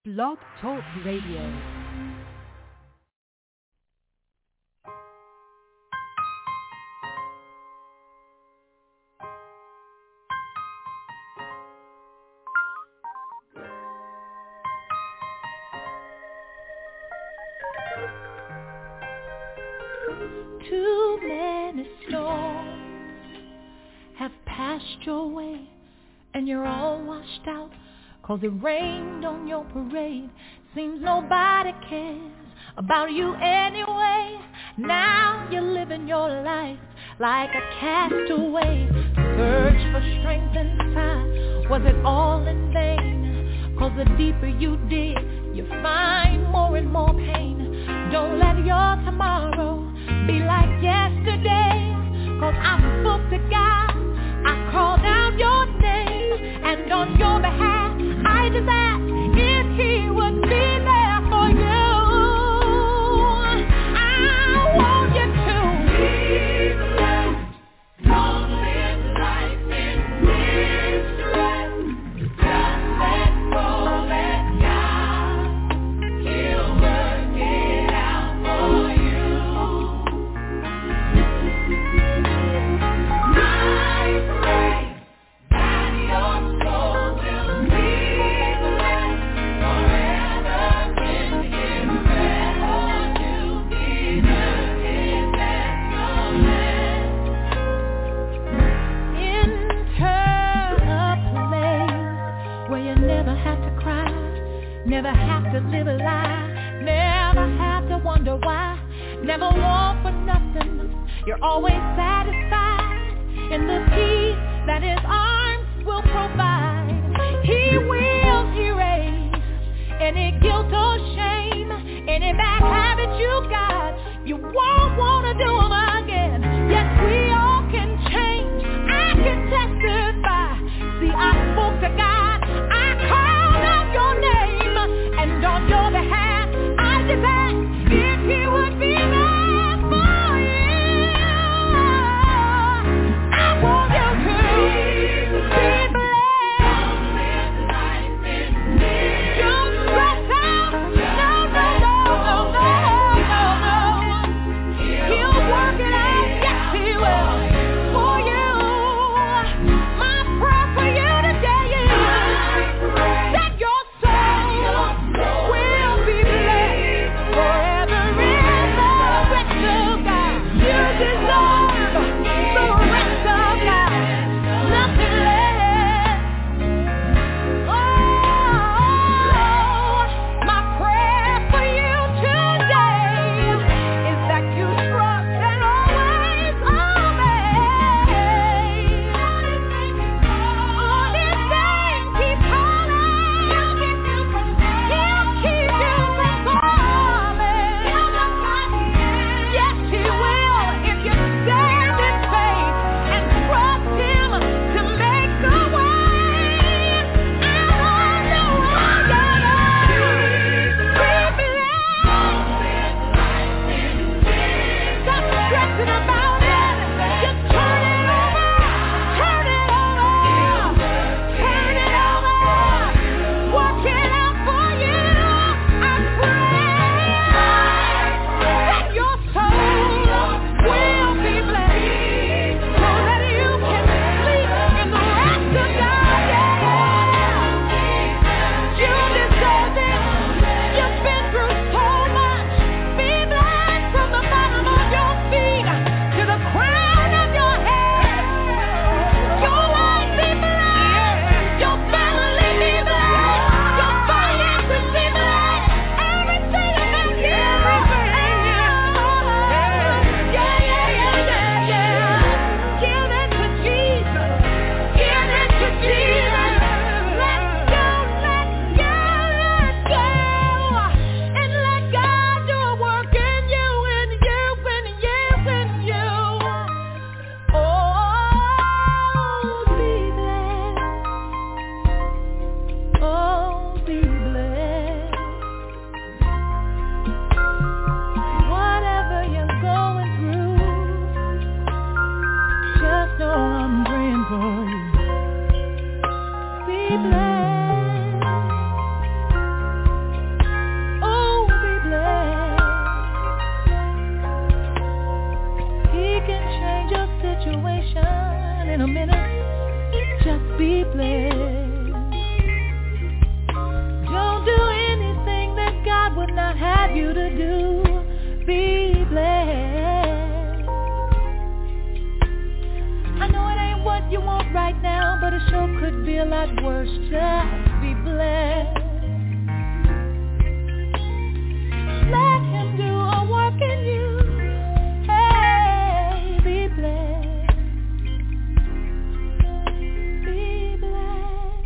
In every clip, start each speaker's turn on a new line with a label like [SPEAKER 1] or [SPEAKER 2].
[SPEAKER 1] Blog Talk Radio.
[SPEAKER 2] Too many storms have passed your way, and you're all washed out, 'cause it rained on your parade. Seems nobody cares about you anyway. Now you're living your life like a castaway. Search for strength inside, was it all in vain? 'Cause the deeper you dig, you find more and more pain. Don't let your tomorrow be like yesterday, 'cause I spoke to God, I called out your name, and on your behalf I just asked if he would be there for you. I want you to live life, don't live life in distress. Just let go, let God, he'll work it out for you. I pray that your soul will be blessed forever in his rest. All you deserve is excellence. Enter a place where you never have to cry, never have to live a lie, never have to wonder why, never want for nothing. You're always satisfied in the peace that his arms will provide. He will erase any guilt or shame, any bad habit you got. You won't want to do them again. Yes, we all can change. I can testify. See, I spoke to God. I called out your name, and on your behalf, I just asked if he would be there for you. I want you to be blessed. Don't live life in fear. Don't stress out. No, no, no, no, no, no, no. He'll work you to do. Be blessed. I know it ain't what you want right now, but it sure could be a lot worse. Just be blessed. Let him do a work in you. Hey, be blessed. Be blessed.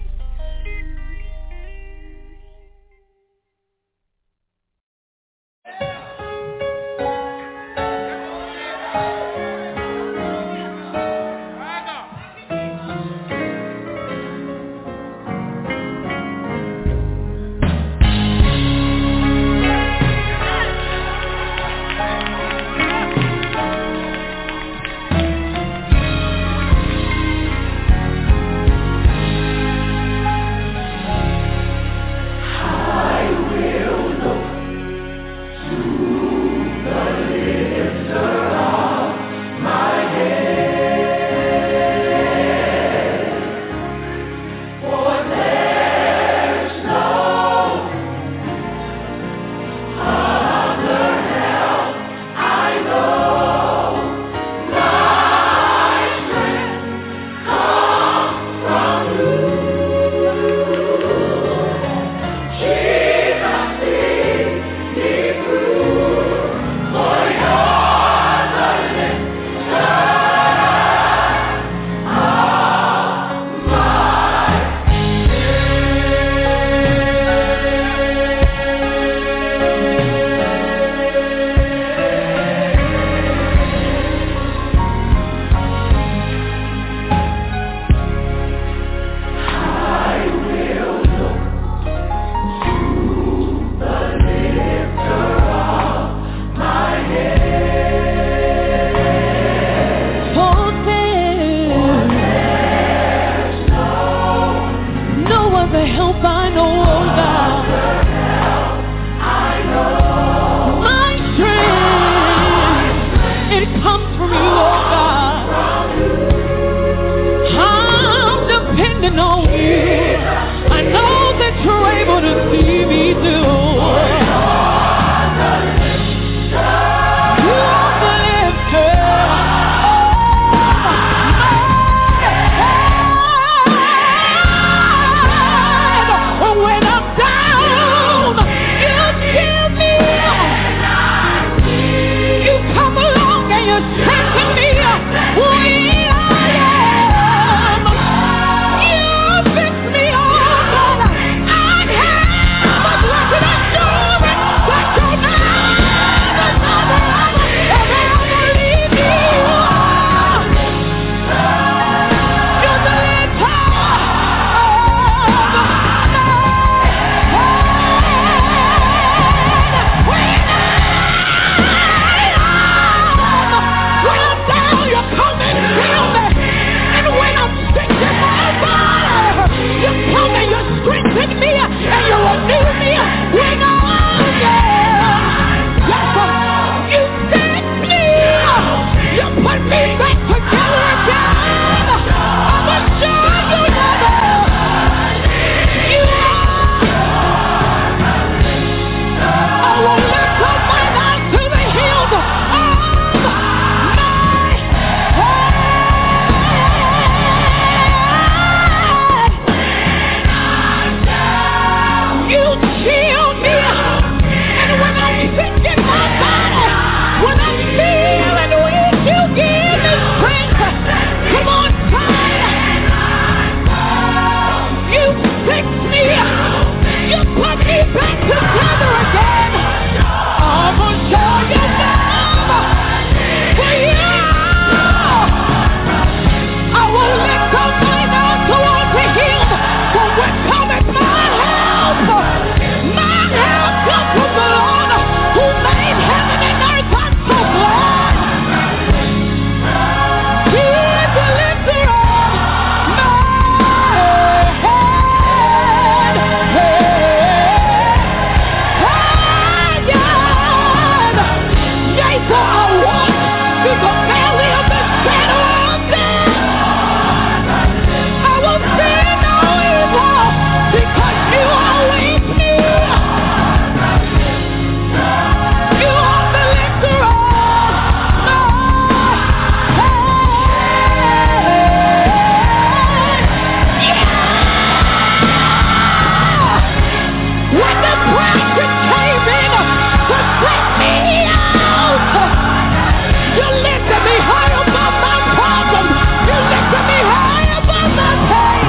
[SPEAKER 2] when the pressure came in to set me out. You lifted me high above my problem. You lifted me high above my pain.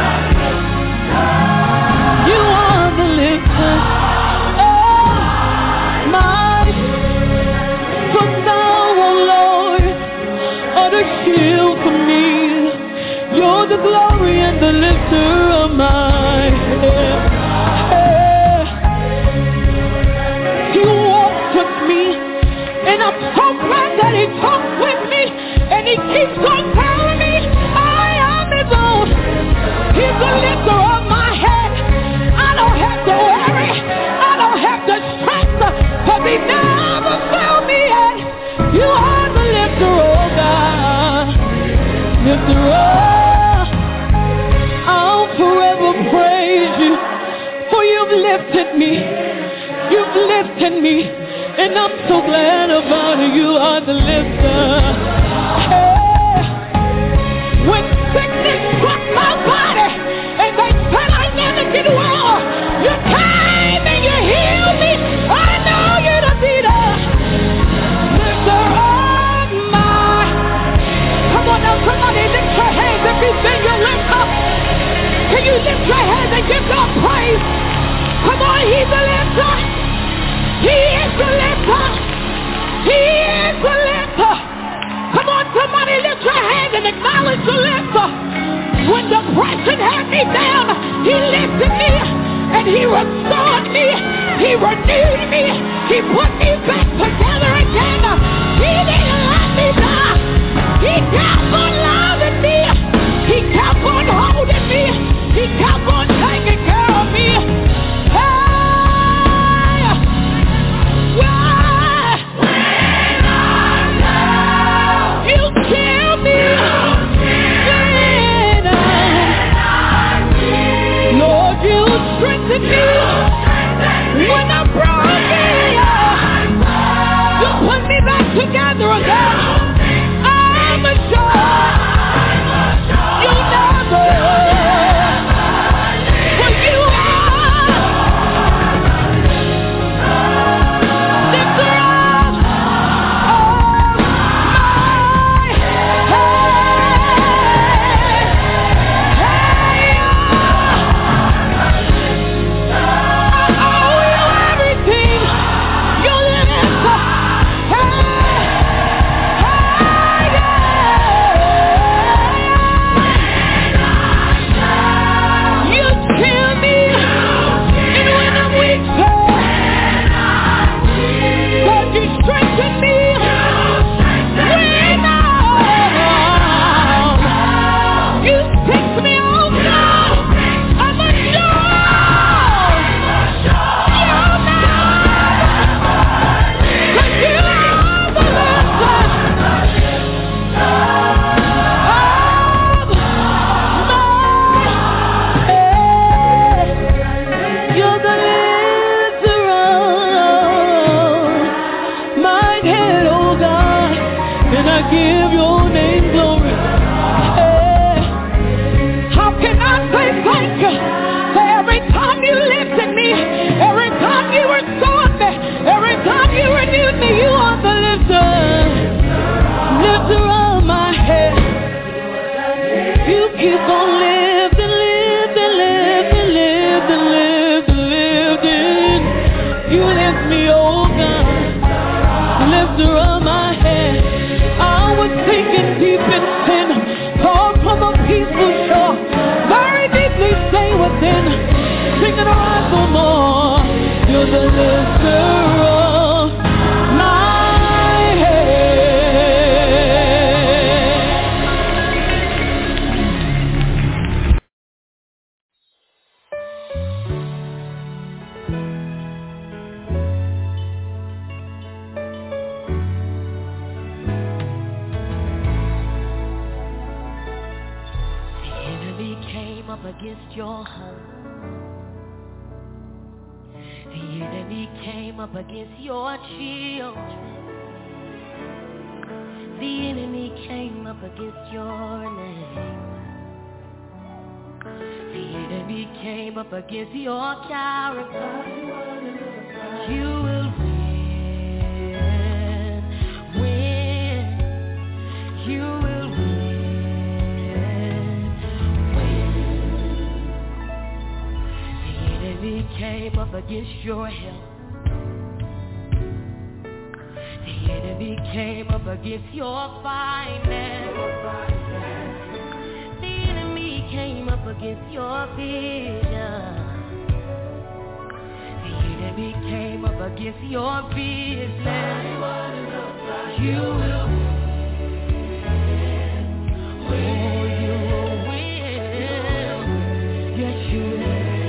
[SPEAKER 2] You are the lifter of my soul. Now, oh Lord, are the shield for me. You're the glory and the lifter of my head. He walks with me, and I'm so glad that he talks with me, and he keeps on telling me I am his own. He's the lifter of my head. I don't have to worry. I don't have to stress, because he never failed me yet. You are the lifter, oh God. Lifter of, I'll forever praise you, for you've lifted me. You've lifted me, and I'm so glad about it. You are the lifter. Hey. When sickness struck my body, and they said I never get well, you came and you healed me. I know you're the leader. Lifter of my. Come on now, somebody lift your hands if he's been your lifter. Can you lift your hands and give God praise? Come on, he's the lifter. He is the lifter. He is the lifter. Come on, somebody lift your hand and acknowledge the lifter. When depression had me down, he lifted me and he restored me. He renewed me. He put me back together again. He didn't let me die. He kept on loving me. He kept on holding me. He kept on taking care of me. Strengthen me when I'm broken. You put me back together again. I'm assured you'll never, for you are lifter of my enemy came up against your character, you will win. You will win. The enemy came up against your health. The enemy came up against your finance. The enemy came up against your vision. The enemy came up against your business. You will win. Oh, you will win. Yes, you will.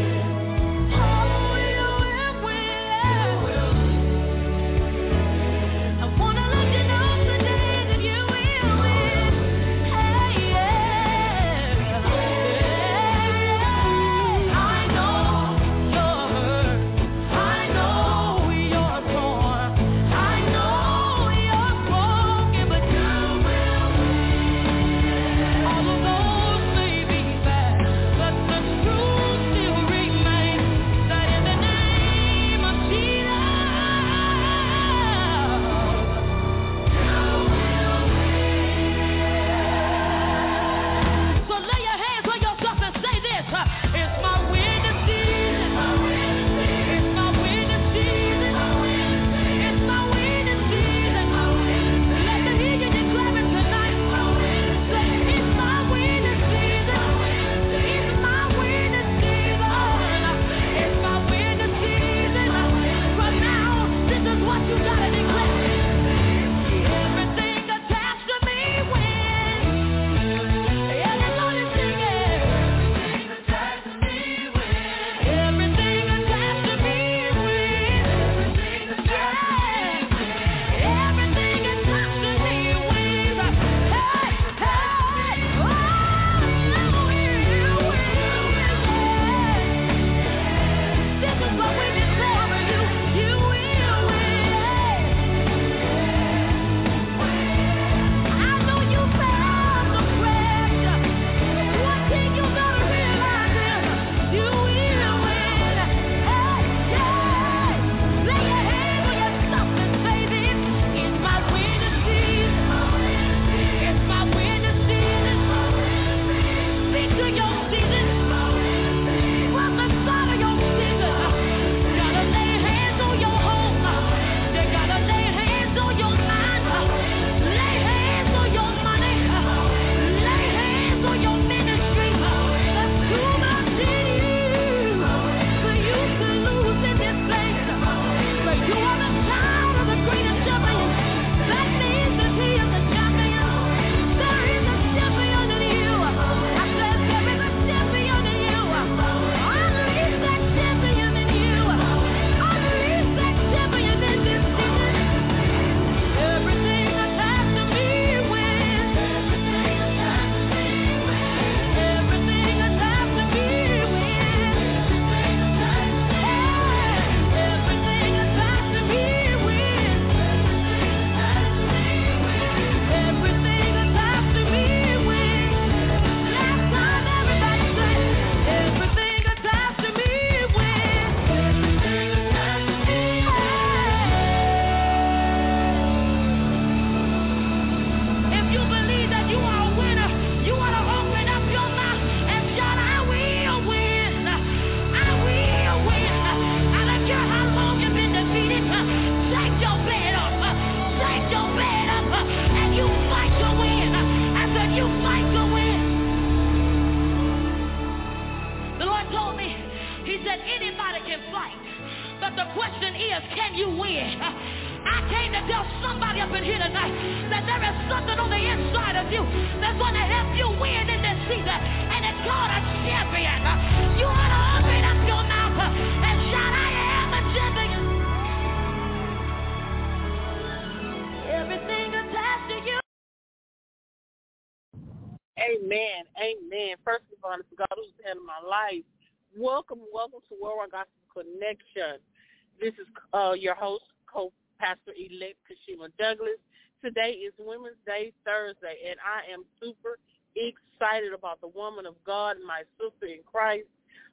[SPEAKER 3] Amen. Amen. First of all, it's God who's the head of my life. Welcome to Worldwide Gospel Connection. This is your host, co-pastor-elect Kashima Douglas. Today is Women's Day, Thursday, and I am super excited about the woman of God, my sister in Christ,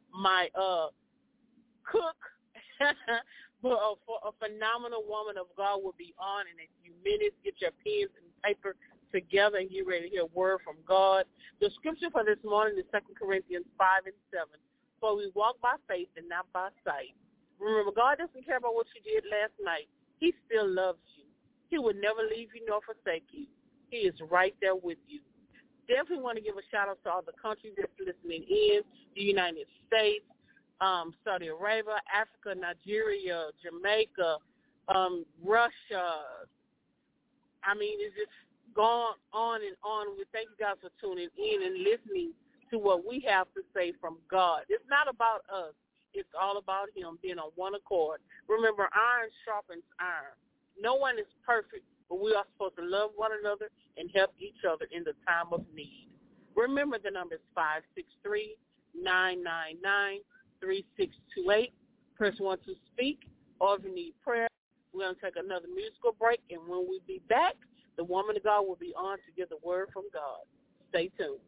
[SPEAKER 3] my cook. But a phenomenal woman of God will be on in a few minutes. Get your pens and paper together and get ready to hear a word from God. The scripture for this morning is 2 Corinthians 5:7. For we walk by faith and not by sight. Remember, God doesn't care about what you did last night. He still loves you. He would never leave you nor forsake you. He is right there with you. Definitely want to give a shout-out to all the countries that's listening in, the United States, Saudi Arabia, Africa, Nigeria, Jamaica, Russia. I mean, it's just gone on and on. We thank you guys for tuning in and listening to what we have to say from God. It's not about us. It's all about him being on one accord. Remember, iron sharpens iron. No one is perfect, but we are supposed to love one another and help each other in the time of need. Remember, the number is 563-999-3628. Press 1 to speak, or if you need prayer. We're going to take another musical break, and when we be back, the woman of God will be on to give the word from God. Stay tuned.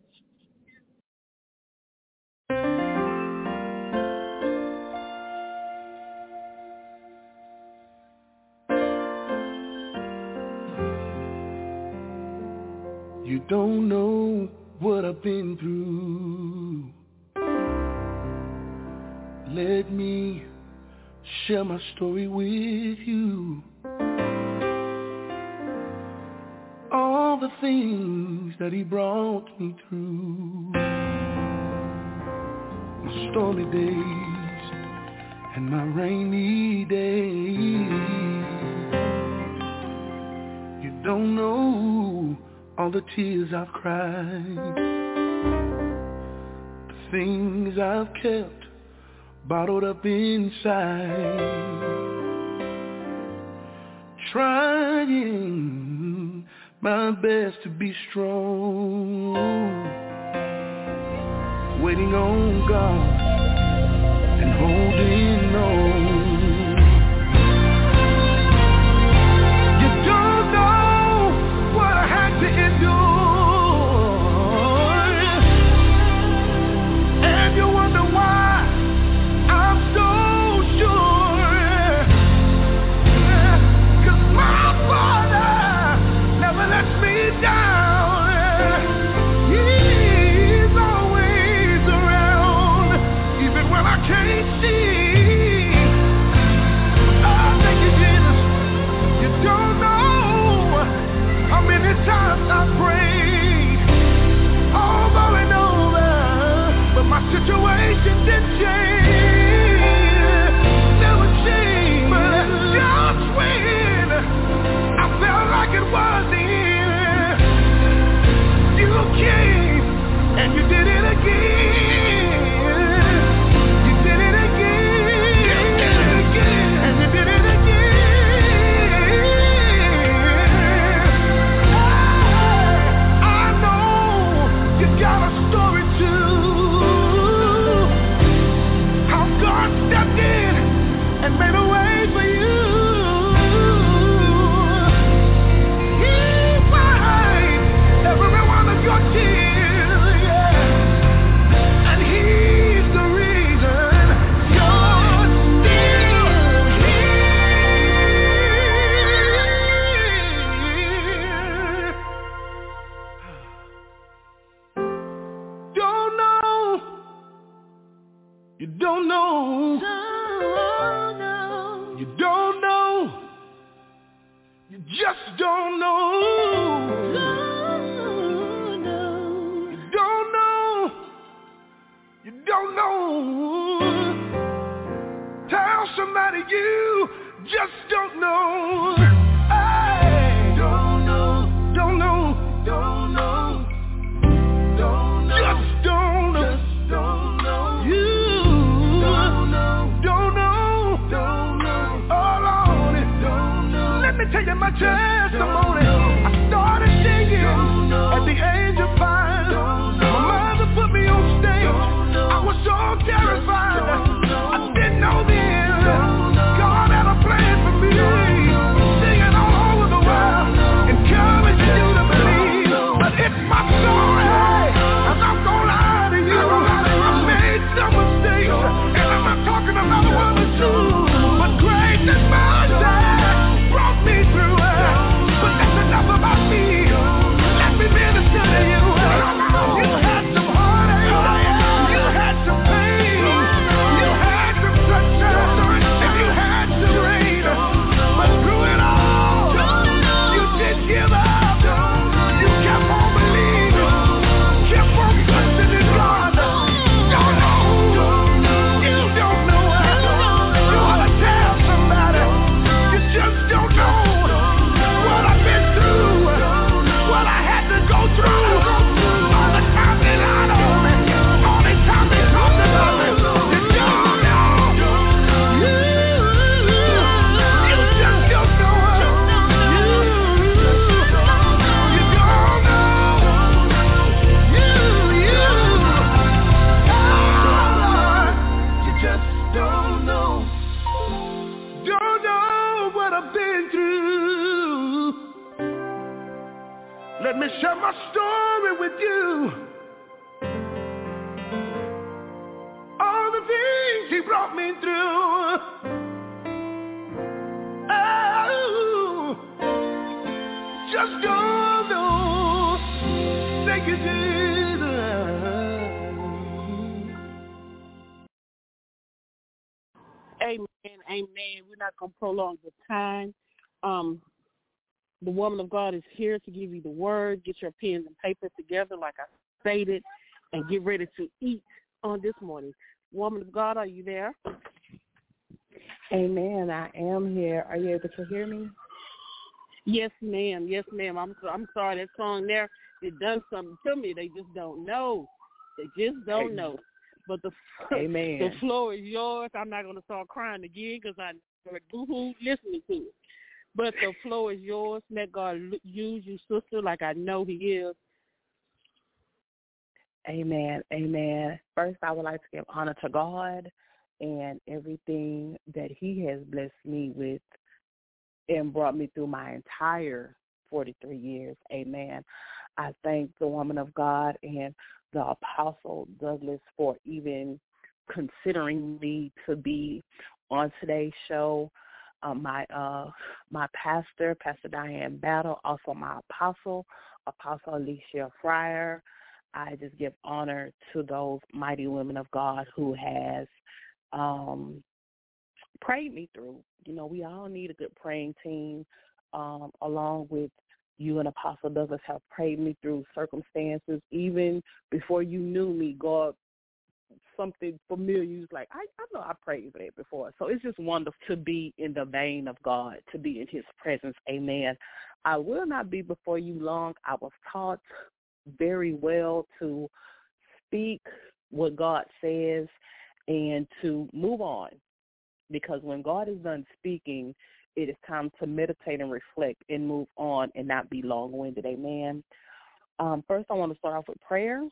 [SPEAKER 4] You don't know what I've been through. Let me share my story with you. All the things that he brought me through. My stormy days and my rainy days. You don't know all the tears I've cried, the things I've kept bottled up inside, trying my best to be strong, waiting on God and holding on. Situation didn't change, never changed, but just when I felt like it was the end, you came and you did it again. You did it again, and you did it again. I know you got a story too. Stepped in and made a way for you. He wiped every one of your tears, yeah. And he's the reason you're still here. Don't know. You don't know. You don't know. You just don't know. You don't know. You don't know. Tell somebody you just don't know. Hey. Don't know. Don't know. Don't know. Don't know. Just don't know. Just don't know. You. Let me tell you my testimony. I started singing at the age of 5. My mother put me on stage. I was so terrified. I didn't know then God had a plan for me. Singing all over the world, encouraging you to believe. But it's my story, and I'm gonna lie to you. I made some mistakes. I've been through. Let me share my story with you. All the things he brought me through. Oh, just don't know. Thank you, Jesus.
[SPEAKER 3] Amen. We're not going to prolong the time. The woman of God is here to give you the word. Get your pens and paper together like I stated and get ready to eat on this morning. Woman of God, are you there?
[SPEAKER 5] Amen. I am here. Are you able to hear me?
[SPEAKER 3] Yes, ma'am. Yes, ma'am. I'm sorry. That song there, it done something to me. They just don't know. They just don't know. But
[SPEAKER 5] Amen.
[SPEAKER 3] The floor is yours. I'm not going to start crying again because I boo-hoo listening to it. But the floor is yours. Let God use you, sister, like I know he is.
[SPEAKER 5] Amen. Amen. First, I would like to give honor to God and everything that he has blessed me with and brought me through my entire 43 years. Amen. I thank the woman of God and the Apostle Douglas for even considering me to be on today's show. My pastor, Pastor Diane Battle, also my Apostle Alicia Fryer. I just give honor to those mighty women of God who has prayed me through. You know, we all need a good praying team, along with you and Apostle Douglas have prayed me through circumstances. Even before you knew me, God, something familiar, you was like, I know I prayed for that before. So it's just wonderful to be in the vein of God, to be in his presence. Amen. I will not be before you long. I was taught very well to speak what God says and to move on, because when God is done speaking, it is time to meditate and reflect and move on and not be long-winded. Amen. First, I want to start off with prayer,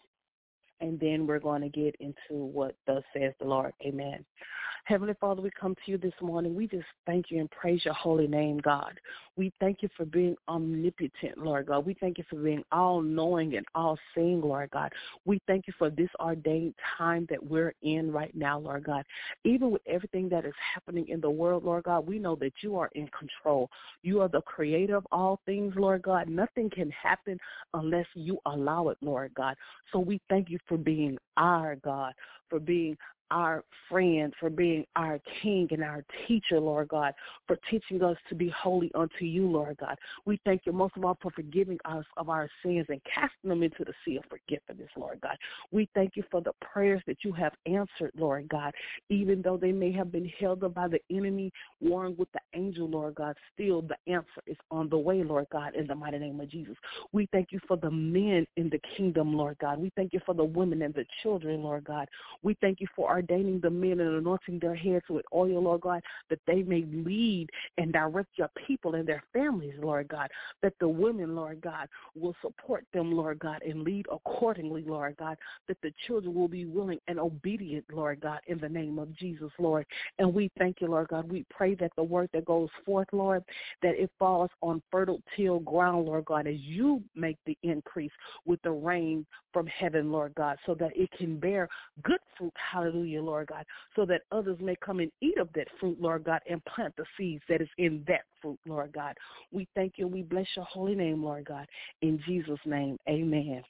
[SPEAKER 5] and then we're going to get into what thus says the Lord. Amen. Heavenly Father, we come to you this morning. We just thank you and praise your holy name, God. We thank you for being omnipotent, Lord God. We thank you for being all-knowing and all-seeing, Lord God. We thank you for this ordained time that we're in right now, Lord God. Even with everything that is happening in the world, Lord God, we know that you are in control. You are the creator of all things, Lord God. Nothing can happen unless you allow it, Lord God. So we thank you for being our God, for being our friend, for being our king and our teacher, Lord God, for teaching us to be holy unto you, Lord God. We thank you most of all for forgiving us of our sins and casting them into the sea of forgiveness, Lord God. We thank you for the prayers that you have answered, Lord God, even though they may have been held up by the enemy, warring with the angel, Lord God, still the answer is on the way, Lord God, in the mighty name of Jesus. We thank you for the men in the kingdom, Lord God. We thank you for the women and the children, Lord God. We thank you for ordaining the men and anointing their heads with oil, Lord God, that they may lead and direct your people and their families, Lord God, that the women, Lord God, will support them, Lord God, and lead accordingly, Lord God, that the children will be willing and obedient, Lord God, in the name of Jesus, Lord. And we thank you, Lord God. We pray that the word that goes forth, Lord, that it falls on fertile till ground, Lord God, as you make the increase with the rain from heaven, Lord God, so that it can bear good fruit, hallelujah, Lord God, so that others may come and eat of that fruit, Lord God, and plant the seeds that is in that fruit, Lord God. We thank you and we bless your holy name, Lord God. In Jesus' name, amen.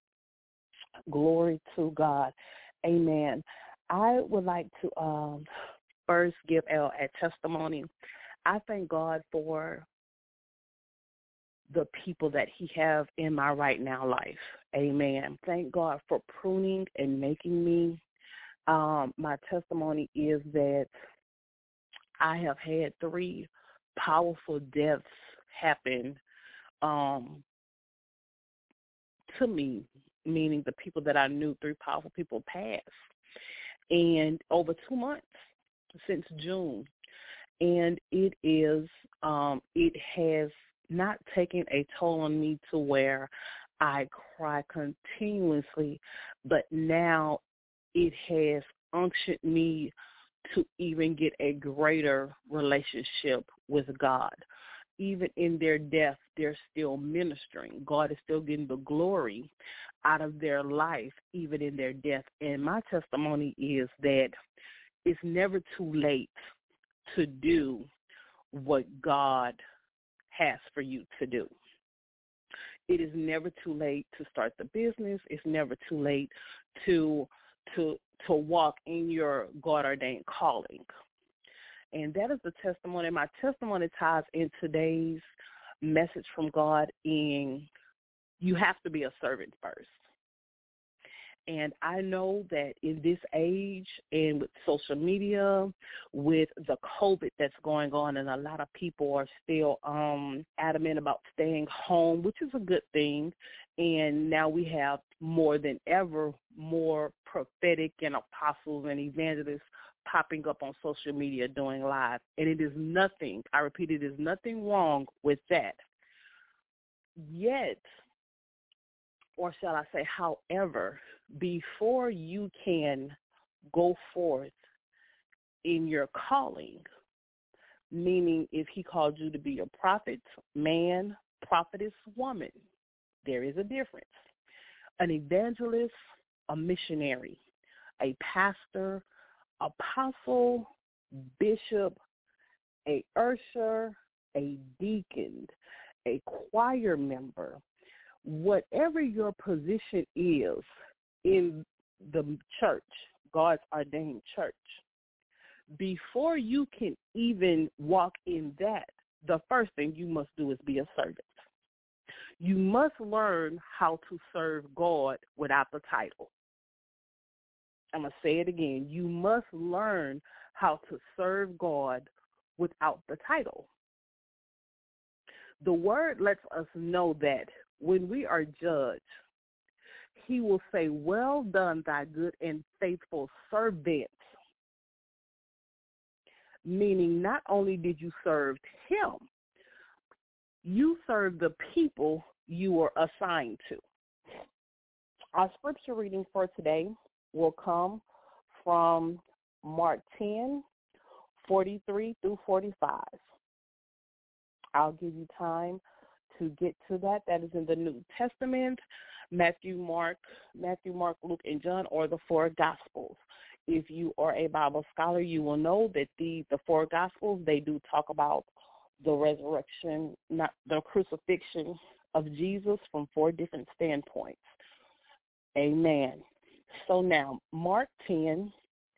[SPEAKER 5] Glory to God. Amen. I would like to first give a testimony. I thank God for the people that he have in my right now life. Amen. Thank God for pruning and making me. My testimony is that I have had 3 powerful deaths happen to me, meaning the people that I knew, 3 powerful people passed. And over 2 months, since June. And it has not taken a toll on me to where I cry continuously, but now it has unctioned me to even get a greater relationship with God. even in their death, they're still ministering. God is still getting the glory out of their life, even in their death. And my testimony is that it's never too late to do what God has for you to do. It is never too late to start the business. It's never too late to walk in your God-ordained calling. And that is the testimony. My testimony ties in today's message from God in you have to be a servant first. And I know that in this age and with social media, with the COVID that's going on, and a lot of people are still adamant about staying home, which is a good thing. And now we have more than ever more prophetic and apostles and evangelists popping up on social media doing live. And it is nothing, I repeat, it is nothing wrong with that. Yet, or shall I say, however, before you can go forth in your calling, meaning if he called you to be a prophet, man, prophetess, woman, there is a difference. An evangelist, a missionary, a pastor, apostle, bishop, a usher, a deacon, a choir member, whatever your position is in the church, God's ordained church, before you can even walk in that, the first thing you must do is be a servant. You must learn how to serve God without the title. I'm going to say it again. You must learn how to serve God without the title. The word lets us know that when we are judged, he will say, well done, thy good and faithful servant. Meaning not only did you serve him, you served the people you were assigned to. Our scripture reading for today will come from Mark 10, 43 through 45. I'll give you time to get to that. That is in the New Testament, Matthew, Mark, Luke, and John, or the four Gospels. If you are a Bible scholar, you will know that the four Gospels, they do talk about the resurrection, not the crucifixion of Jesus from four different standpoints. Amen. So now, Mark 10,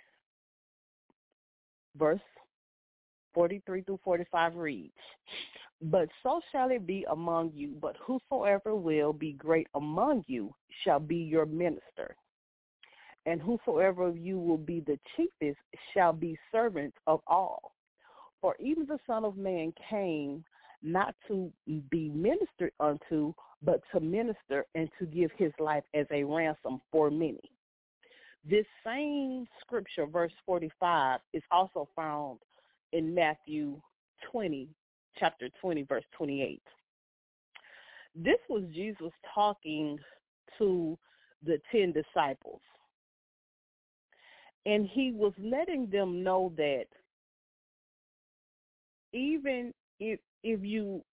[SPEAKER 5] verse 43 through 45 reads, but so shall it be among you, but whosoever will be great among you shall be your minister. And whosoever of you will be the chiefest shall be servant of all. For even the Son of Man came not to be ministered unto, but to minister and to give his life as a ransom for many. This same scripture, verse 45, is also found in Matthew 20, chapter 20, verse 28. This was Jesus talking to the 10 disciples. And he was letting them know that even in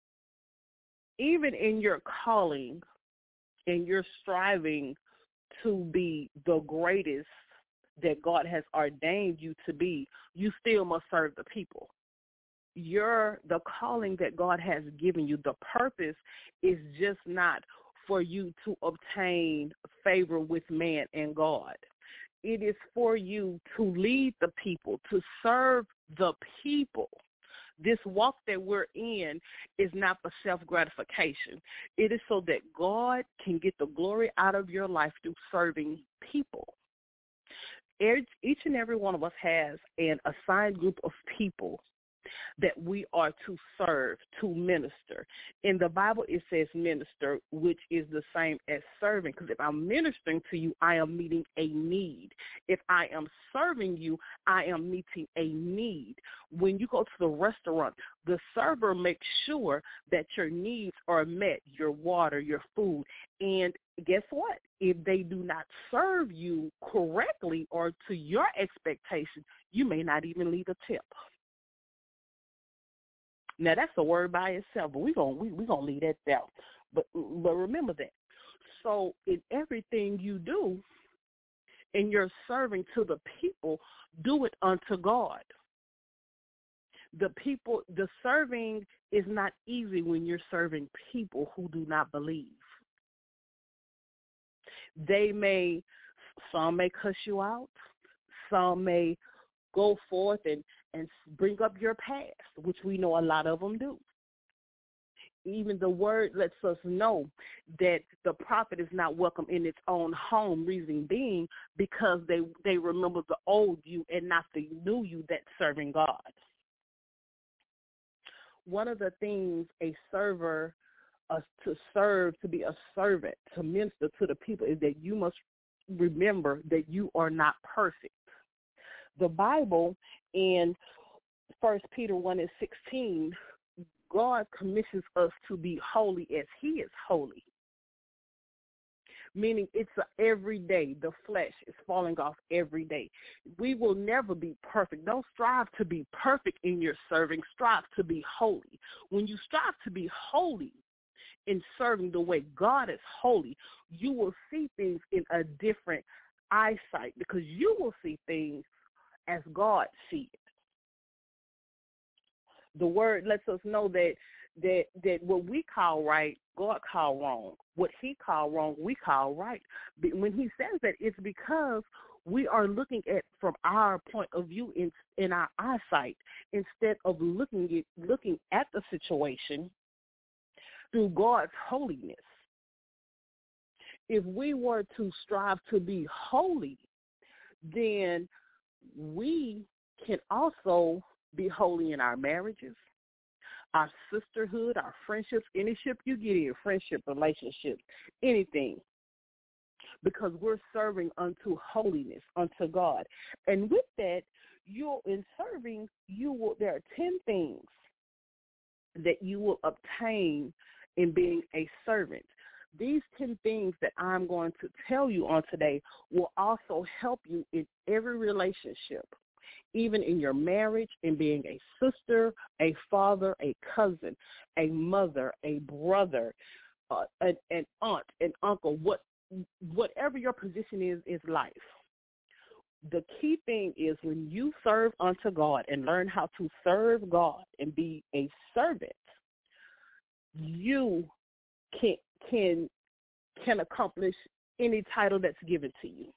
[SPEAKER 5] your calling and you're striving to be the greatest that God has ordained you to be, you still must serve the people. The calling that God has given you, the purpose is just not for you to obtain favor with man and God. It is for you to lead the people, to serve the people. This walk that we're in is not for self-gratification. It is so that God can get the glory out of your life through serving people. Each and every one of us has an assigned group of people that we are to serve, to minister. In the Bible, it says minister, which is the same as serving, because if I'm ministering to you, I am meeting a need. If I am serving you, I am meeting a need. When you go to the restaurant, the server makes sure that your needs are met, your water, your food, and guess what? If they do not serve you correctly or to your expectation, you may not even leave a tip. Now, that's a word by itself, but we're gonna leave that there. But remember that. So in everything you do, and you're serving to the people, do it unto God. The serving is not easy when you're serving people who do not believe. Some may cuss you out. Some may go forth and bring up your past, which we know a lot of them do. Even the word lets us know that the prophet is not welcome in its own home, reason being because they remember the old you and not the new you that's serving God. One of the things a server, to serve, to be a servant, to minister to the people, is that you must remember that you are not perfect. The Bible in 1 Peter 1:16, God commissions us to be holy as he is holy. Meaning it's every day. The flesh is falling off every day. We will never be perfect. Don't strive to be perfect in your serving. Strive to be holy. When you strive to be holy in serving the way God is holy, you will see things in a different eyesight because you will see things as God sees it. The word lets us know that what we call right, God call wrong. What he called wrong, we call right. But when he says that, it's because we are looking at from our point of view in our eyesight instead of looking at the situation through God's holiness. If we were to strive to be holy, then we can also be holy in our marriages, our sisterhood, our friendships, any ship you get in, friendship, relationships, anything, because we're serving unto holiness, unto God. And with that, in serving, there are 10 things that you will obtain in being a servant. These 10 things that I'm going to tell you on today will also help you in every relationship, even in your marriage, in being a sister, a father, a cousin, a mother, a brother, an aunt, an uncle, whatever your position is life. The key thing is when you serve unto God and learn how to serve God and be a servant, you can accomplish any title that's given to you.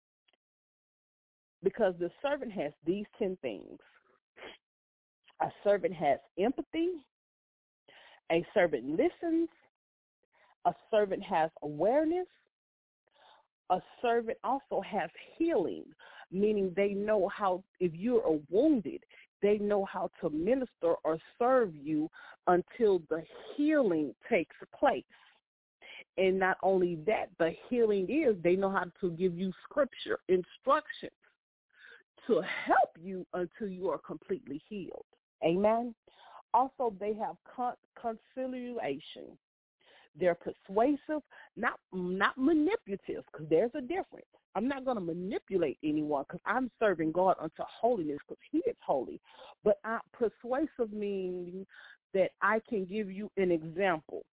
[SPEAKER 5] Because the servant has these 10 things. A servant has empathy. A servant listens. A servant has awareness. A servant also has healing, meaning they know how, if you're wounded, they know how to minister or serve you until the healing takes place. And not only that, the healing is they know how to give you scripture, instructions to help you until you are completely healed. Amen. Also, they have conciliation. They're persuasive, not manipulative, because there's a difference. I'm not going to manipulate anyone because I'm serving God unto holiness because he is holy. But persuasive means that I can give you an example.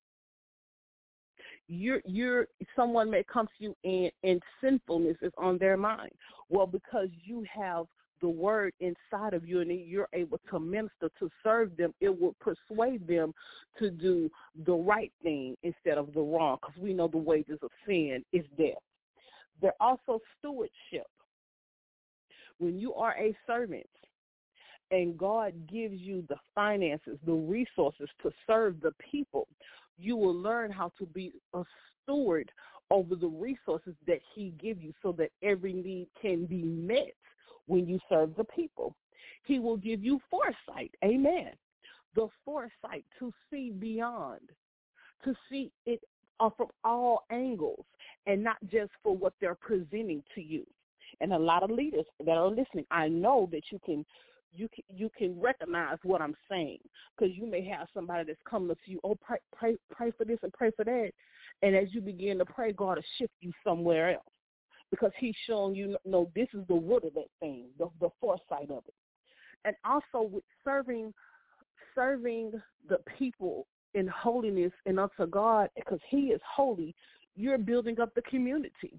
[SPEAKER 5] Someone may come to you and sinfulness is on their mind. Well, because you have the word inside of you and you're able to minister, to serve them, it will persuade them to do the right thing instead of the wrong, because we know the wages of sin is death. They're also stewardship. When you are a servant and God gives you the finances, the resources to serve the people, you will learn how to be a steward over the resources that he gives you so that every need can be met when you serve the people. He will give you foresight, amen, the foresight to see beyond, to see it from all angles and not just for what they're presenting to you. And a lot of leaders that are listening, I know that you can recognize what I'm saying, because you may have somebody that's coming to you, pray for this and pray for that. And as you begin to pray, God will shift you somewhere else because he's showing you, no, this is the root of that thing, the foresight of it. And also with serving serving the people in holiness and unto God, because he is holy, you're building up the community.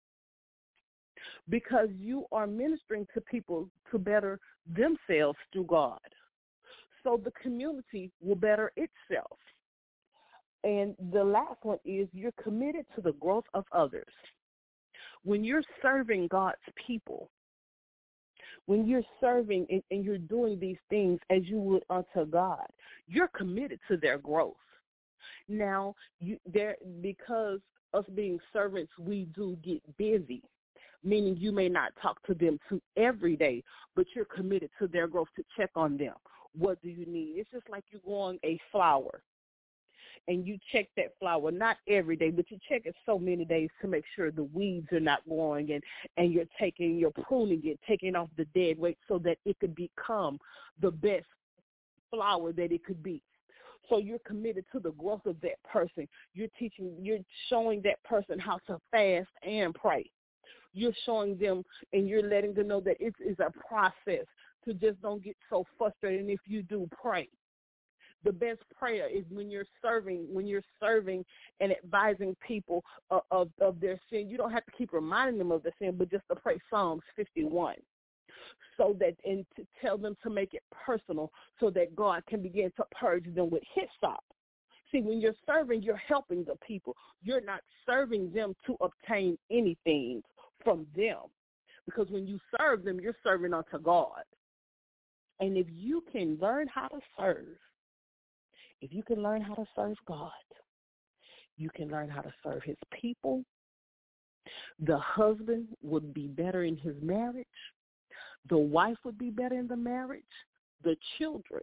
[SPEAKER 5] Because you are ministering to people to better themselves through God. So the community will better itself. And the last one is you're committed to the growth of others. When you're serving God's people, when you're serving and you're doing these things as you would unto God, you're committed to their growth. Now, because us being servants, we do get busy, meaning you may not talk to them every day, but you're committed to their growth to check on them. What do you need? It's just like you growing a flower, and you check that flower, not every day, but you check it so many days to make sure the weeds are not growing, and you're pruning it, taking off the dead weight so that it could become the best flower that it could be. So you're committed to the growth of that person. You're showing that person how to fast and pray. You're showing them and you're letting them know that it is a process, to just don't get so frustrated. And if you do, pray. The best prayer is when you're serving and advising people of their sin. You don't have to keep reminding them of the sin, but just to pray Psalms 51. So that, and to tell them to make it personal so that God can begin to purge them with hyssop. See, when you're serving, you're helping the people. You're not serving them to obtain anything from them. Because when you serve them, you're serving unto God. And if you can learn how to serve, if you can learn how to serve God, you can learn how to serve his people. The husband would be better in his marriage. The wife would be better in the marriage. The children,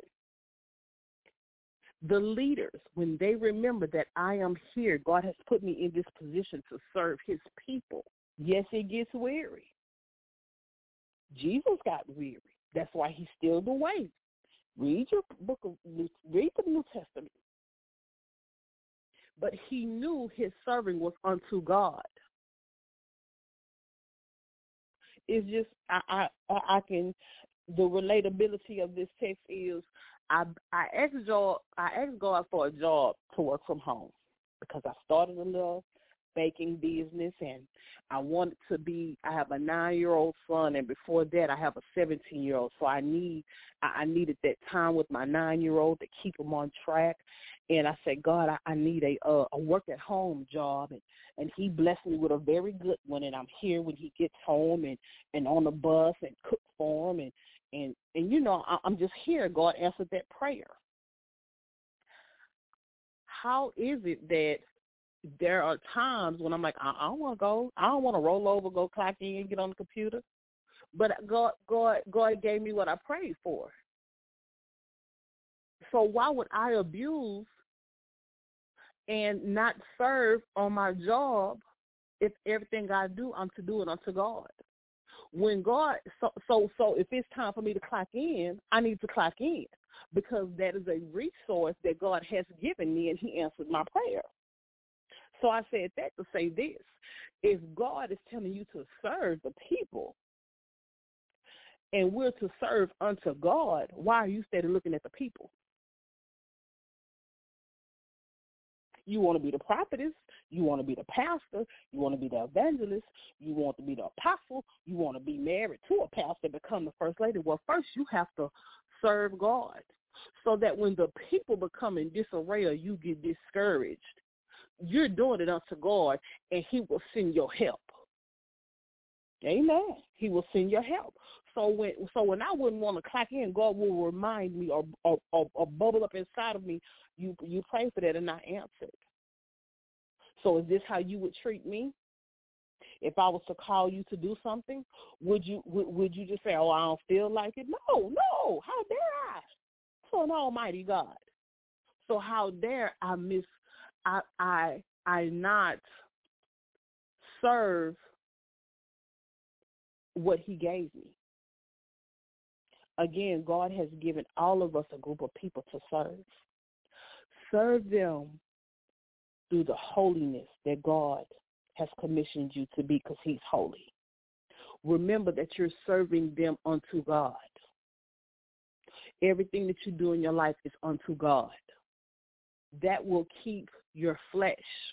[SPEAKER 5] the leaders, when they remember that I am here, God has put me in this position to serve his people. Yes, it gets weary. Jesus got weary. That's why he's still the way. Read the New Testament. But he knew his serving was unto God. It's just I can. The relatability of this text is I asked God for a job to work from home because I started a little baking business and I have a 9-year-old son, and before that I have a 17-year-old. So I needed that time with my 9-year-old to keep him on track. And I said, God, I need a work at home job, and he blessed me with a very good one. And I'm here when he gets home and on the bus and cook for him and I'm just here. God answered that prayer. How is it that there are times when I'm like, I don't want to go. I don't want to roll over, go clock in, and get on the computer. But God gave me what I prayed for. So why would I abuse and not serve on my job if everything I do, I'm to do it unto God? When God, so if it's time for me to clock in, I need to clock in because that is a resource that God has given me, and he answered my prayer. So I said that to say this. If God is telling you to serve the people and we're to serve unto God, why are you steady looking at the people? You want to be the prophetess. You want to be the pastor. You want to be the evangelist. You want to be the apostle. You want to be married to a pastor, become the first lady. Well, first you have to serve God so that when the people become in disarray or you get discouraged, you're doing it unto God, and he will send your help. Amen. He will send your help. So when I wouldn't want to clock in, God will remind me or bubble up inside of me, you pray for that and I answered. So is this how you would treat me? If I was to call you to do something, would you just say, oh, I don't feel like it? No. How dare I? So an almighty God. So how dare I not serve what he gave me? Again, God has given all of us a group of people to serve. Serve them through the holiness that God has commissioned you to be, because he's holy. Remember that you're serving them unto God. everything that you do in your life is unto God. That will keep your flesh,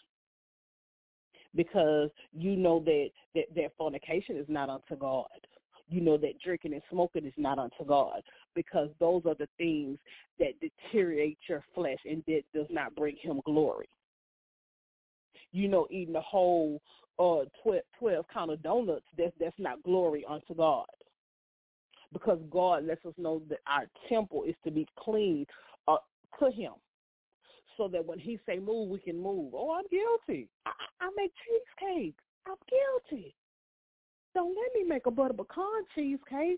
[SPEAKER 5] because you know that fornication is not unto God. You know that drinking and smoking is not unto God, because those are the things that deteriorate your flesh and that does not bring him glory. You know, eating the whole 12 count of donuts, that's not glory unto God, because God lets us know that our temple is to be clean to him, so that when he say move, we can move. Oh, I'm guilty. I make cheesecake. I'm guilty. Don't let me make a butter pecan cheesecake.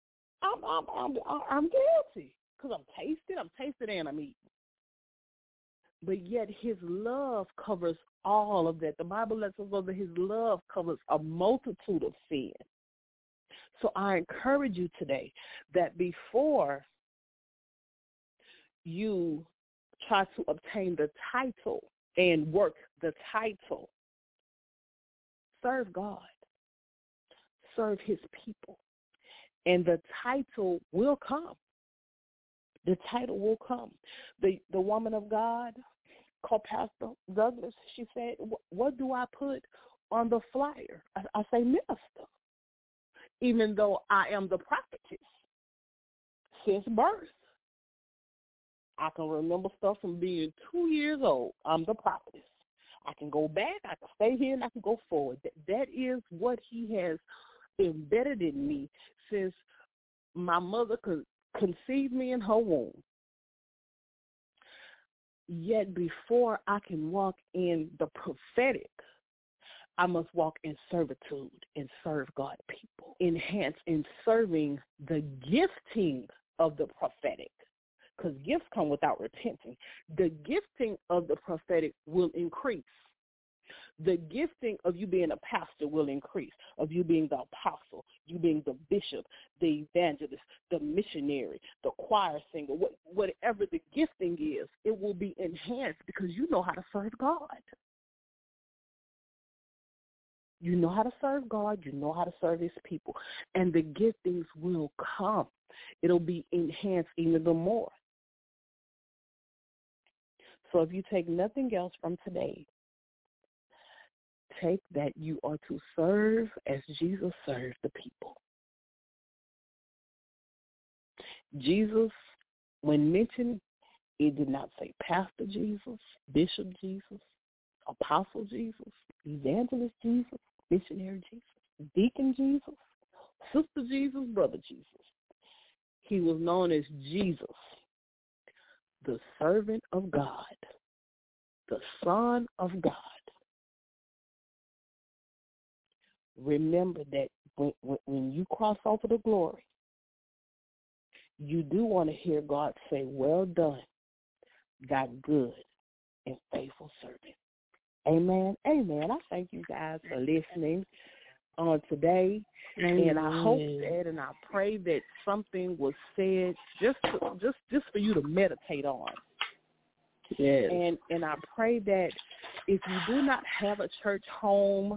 [SPEAKER 5] I'm guilty, because I'm tasted and I'm eating. But yet his love covers all of that. The Bible lets us know that his love covers a multitude of sin. So I encourage you today that before you try to obtain the title and work the title, serve God. Serve his people. And the title will come. The title will come. The woman of God, called Pastor Douglas, she said, what do I put on the flyer? I say minister, even though I am the prophetess since birth. I can remember stuff from being 2 years old. I'm the prophetess. I can go back, I can stay here, and I can go forward. That is what he has embedded in me since my mother conceived me in her womb. Yet before I can walk in the prophetic, I must walk in servitude and serve God people. Enhance in serving the gifting of the prophetic, because gifts come without repenting. The gifting of the prophetic will increase. The gifting of you being a pastor will increase, of you being the apostle, you being the bishop, the evangelist, the missionary, the choir singer, whatever the gifting is, it will be enhanced because you know how to serve God. You know how to serve God. You know how to serve his people. And the giftings will come. It'll be enhanced even the more. So if you take nothing else from today, take that you are to serve as Jesus served the people. Jesus, when mentioned, it did not say Pastor Jesus, Bishop Jesus, Apostle Jesus, Evangelist Jesus, Missionary Jesus, Deacon Jesus, Sister Jesus, Brother Jesus. He was known as Jesus, the servant of God, the Son of God. Remember that when you cross over to glory, you do want to hear God say, well done, thy good and faithful servant. Amen. Amen. I thank you guys for listening on today. Amen. And I hope that and I pray that something was said just for you to meditate on. Yes. And I pray that if you do not have a church home,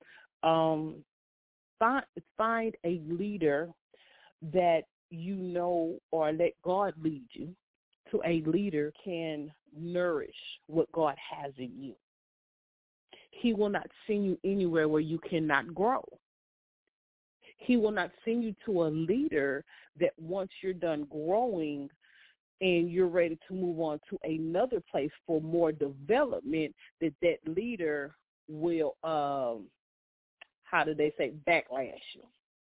[SPEAKER 5] find a leader that you know, or let God lead you to a leader can nourish what God has in you. He will not send you anywhere where you cannot grow. He will not send you to a leader that once you're done growing and you're ready to move on to another place for more development, that leader will, how do they say, backlash you.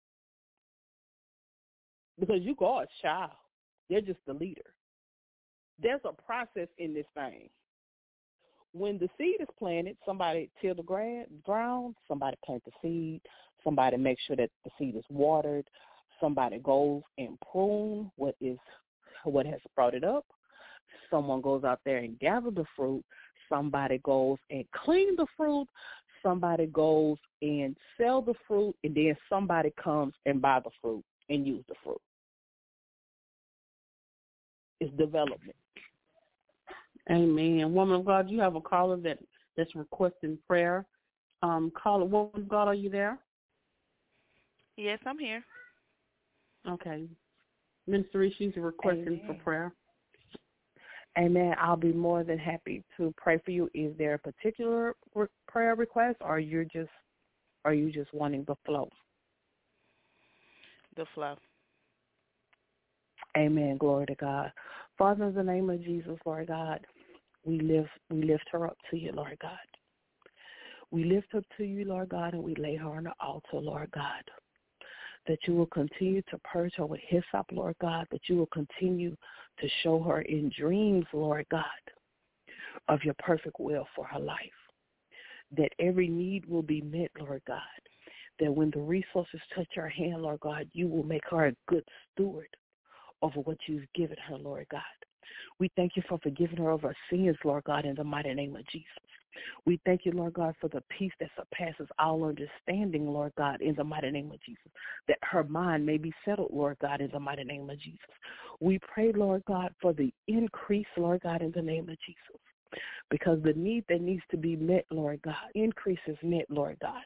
[SPEAKER 5] Because you God's child. They're just the leader. There's a process in this thing. When the seed is planted, somebody till the ground, somebody plant the seed, somebody make sure that the seed is watered, somebody goes and prune what has sprouted up, someone goes out there and gather the fruit, somebody goes and clean the fruit, somebody goes and sell the fruit, and then somebody comes and buy the fruit and use the fruit. It's development.
[SPEAKER 6] Amen. Woman of God, you have a caller that's requesting prayer. Caller, woman of God, are you there?
[SPEAKER 7] Yes, I'm here.
[SPEAKER 6] Okay. Minister, she's requesting for prayer.
[SPEAKER 5] Amen. I'll be more than happy to pray for you. Is there a particular prayer request, or are you just wanting the flow?
[SPEAKER 7] The flow.
[SPEAKER 5] Amen. Glory to God. Father, in the name of Jesus, Lord God, we lift her up to you, Lord God. We lift her to you, Lord God, and we lay her on the altar, Lord God, that you will continue to purge her with hyssop, Lord God, that you will continue to show her in dreams, Lord God, of your perfect will for her life, that every need will be met, Lord God, that when the resources touch her hand, Lord God, you will make her a good steward over what you've given her, Lord God. We thank you for forgiving her of her sins, Lord God, in the mighty name of Jesus. We thank you, Lord God, for the peace that surpasses all understanding, Lord God, in the mighty name of Jesus, that her mind may be settled, Lord God, in the mighty name of Jesus. We pray, Lord God, for the increase, Lord God, in the name of Jesus, because the need that needs to be met, Lord God, increase is met, Lord God.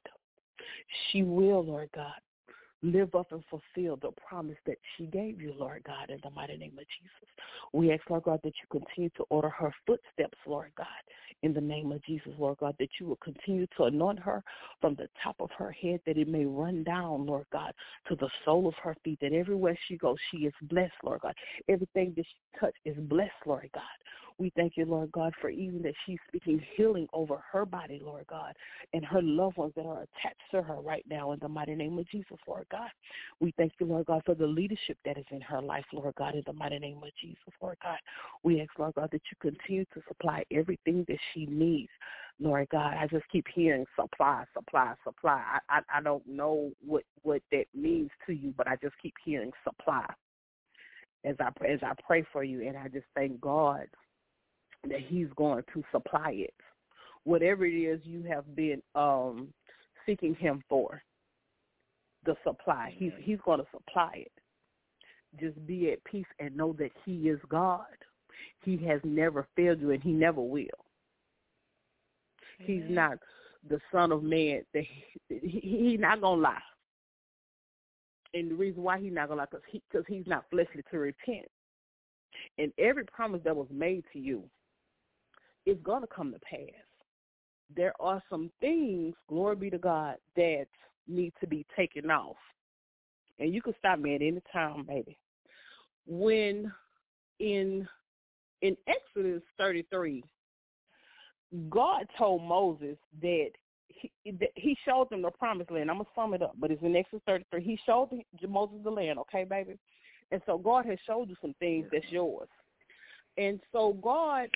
[SPEAKER 5] She will, Lord God, live up and fulfill the promise that she gave you, Lord God, in the mighty name of Jesus. We ask, Lord God, that you continue to order her footsteps, Lord God, in the name of Jesus, Lord God, that you will continue to anoint her from the top of her head, that it may run down, Lord God, to the sole of her feet, that everywhere she goes, she is blessed, Lord God. Everything that she touches is blessed, Lord God. We thank you, Lord God, for even that she's speaking healing over her body, Lord God, and her loved ones that are attached to her right now in the mighty name of Jesus, Lord God. We thank you, Lord God, for the leadership that is in her life, Lord God, in the mighty name of Jesus, Lord God. We ask, Lord God, that you continue to supply everything that she needs, Lord God. I just keep hearing supply, supply, supply. I don't know what that means to you, but I just keep hearing supply as I pray for you, and I just thank God that he's going to supply it. Whatever it is you have been seeking him for, the supply, he's going to supply it. Just be at peace and know that he is God. He has never failed you, and he never will. He's not the son of man. He's not going to lie. And the reason why he's not going to lie, because he's not fleshly to repent. And every promise that was made to you is going to come to pass. There are some things, glory be to God, that need to be taken off. And you can stop me at any time, baby. When in Exodus 33, God told Moses that he showed them the promised land. I'm going to sum it up, but it's in Exodus 33. He showed Moses the land, okay, baby? And so God has showed you some things that's yours. And so God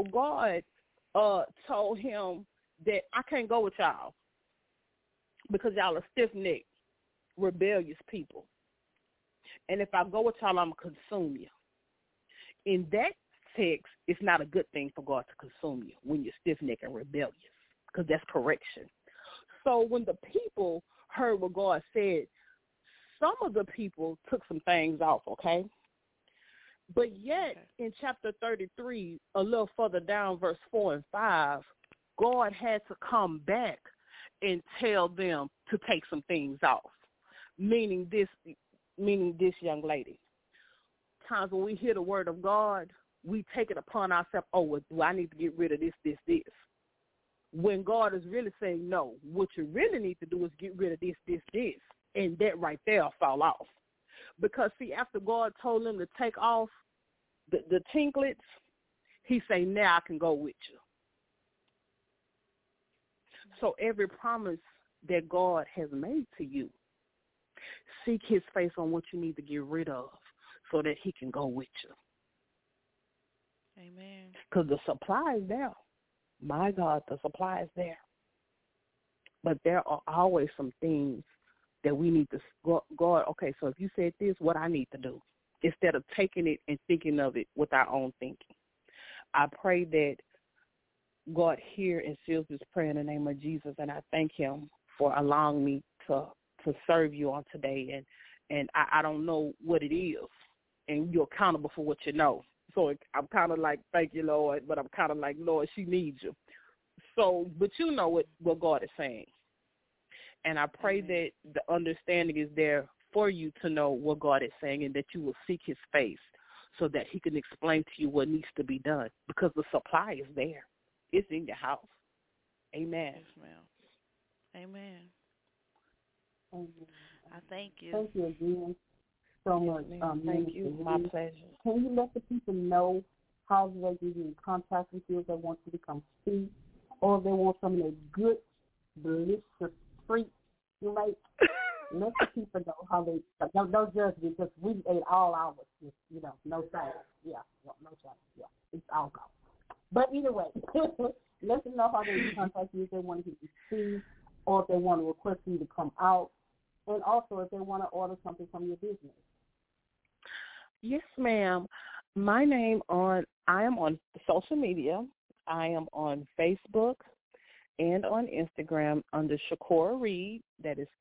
[SPEAKER 5] told him that I can't go with y'all because y'all are stiff-necked, rebellious people. And if I go with y'all, I'm going to consume you. In that text, it's not a good thing for God to consume you when you're stiff-necked and rebellious, because that's correction. So when the people heard what God said, some of the people took some things off, okay? But yet, in chapter 33, a little further down, verse 4 and 5, God had to come back and tell them to take some things off, meaning this young lady. Times when we hear the word of God, we take it upon ourselves, well, I need to get rid of this. When God is really saying, no, what you really need to do is get rid of this, and that right there will fall off. Because, see, after God told them to take off the tinklets, he say, now I can go with you. So every promise that God has made to you, seek his face on what you need to get rid of so that he can go with you.
[SPEAKER 7] Amen.
[SPEAKER 5] Because the supply is there. My God, the supply is there. But there are always some things that we need to, God, okay, so if you said this, what I need to do, instead of taking it and thinking of it with our own thinking. I pray that God hear and seals this prayer in the name of Jesus, and I thank him for allowing me to serve you on today. And I don't know what it is, and you're accountable for what you know. So I'm kind of like, thank you, Lord, but I'm kind of like, Lord, she needs you. So, but you know what God is saying. And I pray that the understanding is there for you to know what God is saying, and that you will seek his face so that he can explain to you what needs to be done, because the supply is there. It's in your house. Amen.
[SPEAKER 7] Yes, ma'am. Amen.
[SPEAKER 5] Amen.
[SPEAKER 7] I thank you.
[SPEAKER 5] Thank you again so much.
[SPEAKER 6] Thank you. My pleasure.
[SPEAKER 5] Can you let the people know how they can get in contact with you if they want you to come speak, or if they want some of the good, delicious treats you make? Let the people know how they. Don't judge me, because we ate all ours. No salad. Yeah, no salad. Yeah, it's all gone. But either way, let them know how they can contact you if they want to get you speak, or if they want to request you to come out, and also if they want to order something from your business. Yes, ma'am. I am on social media. I am on Facebook and on Instagram under Shakura Reed. That is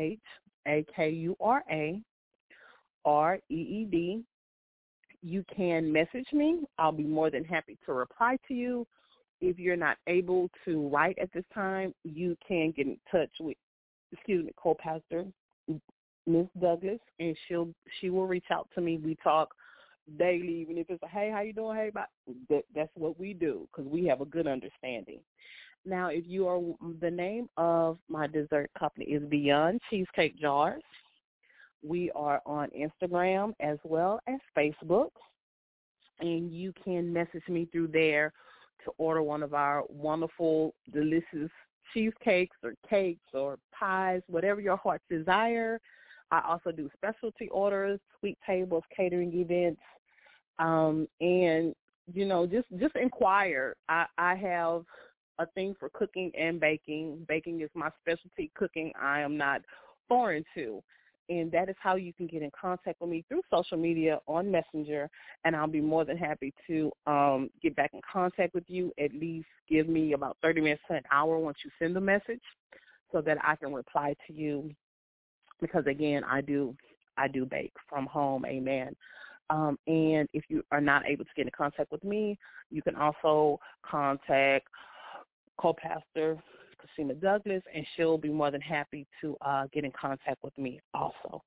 [SPEAKER 5] SHAKURA REED. You can message me. I'll be more than happy to reply to you. If you're not able to write at this time, you can get in touch with, co-pastor Ms. Douglas, and she will reach out to me. We talk daily, even if it's a, hey, how you doing? Hey, that's what we do, because we have a good understanding. Now, if you are, the name of my dessert company is Beyond Cheesecake Jars. We are on Instagram as well as Facebook, and you can message me through there to order one of our wonderful, delicious cheesecakes or cakes or pies, whatever your heart's desire. I also do specialty orders, sweet tables, catering events, and, just inquire. I have a thing for cooking and baking. Baking is my specialty. Cooking I am not foreign to. And that is how you can get in contact with me, through social media on Messenger, and I'll be more than happy to get back in contact with you. At least give me about 30 minutes to an hour once you send the message, so that I can reply to you, because, again, I do bake from home, amen. And if you are not able to get in contact with me, you can also contact co-pastor Kashima Douglas, and she'll be more than happy to get in contact with me also.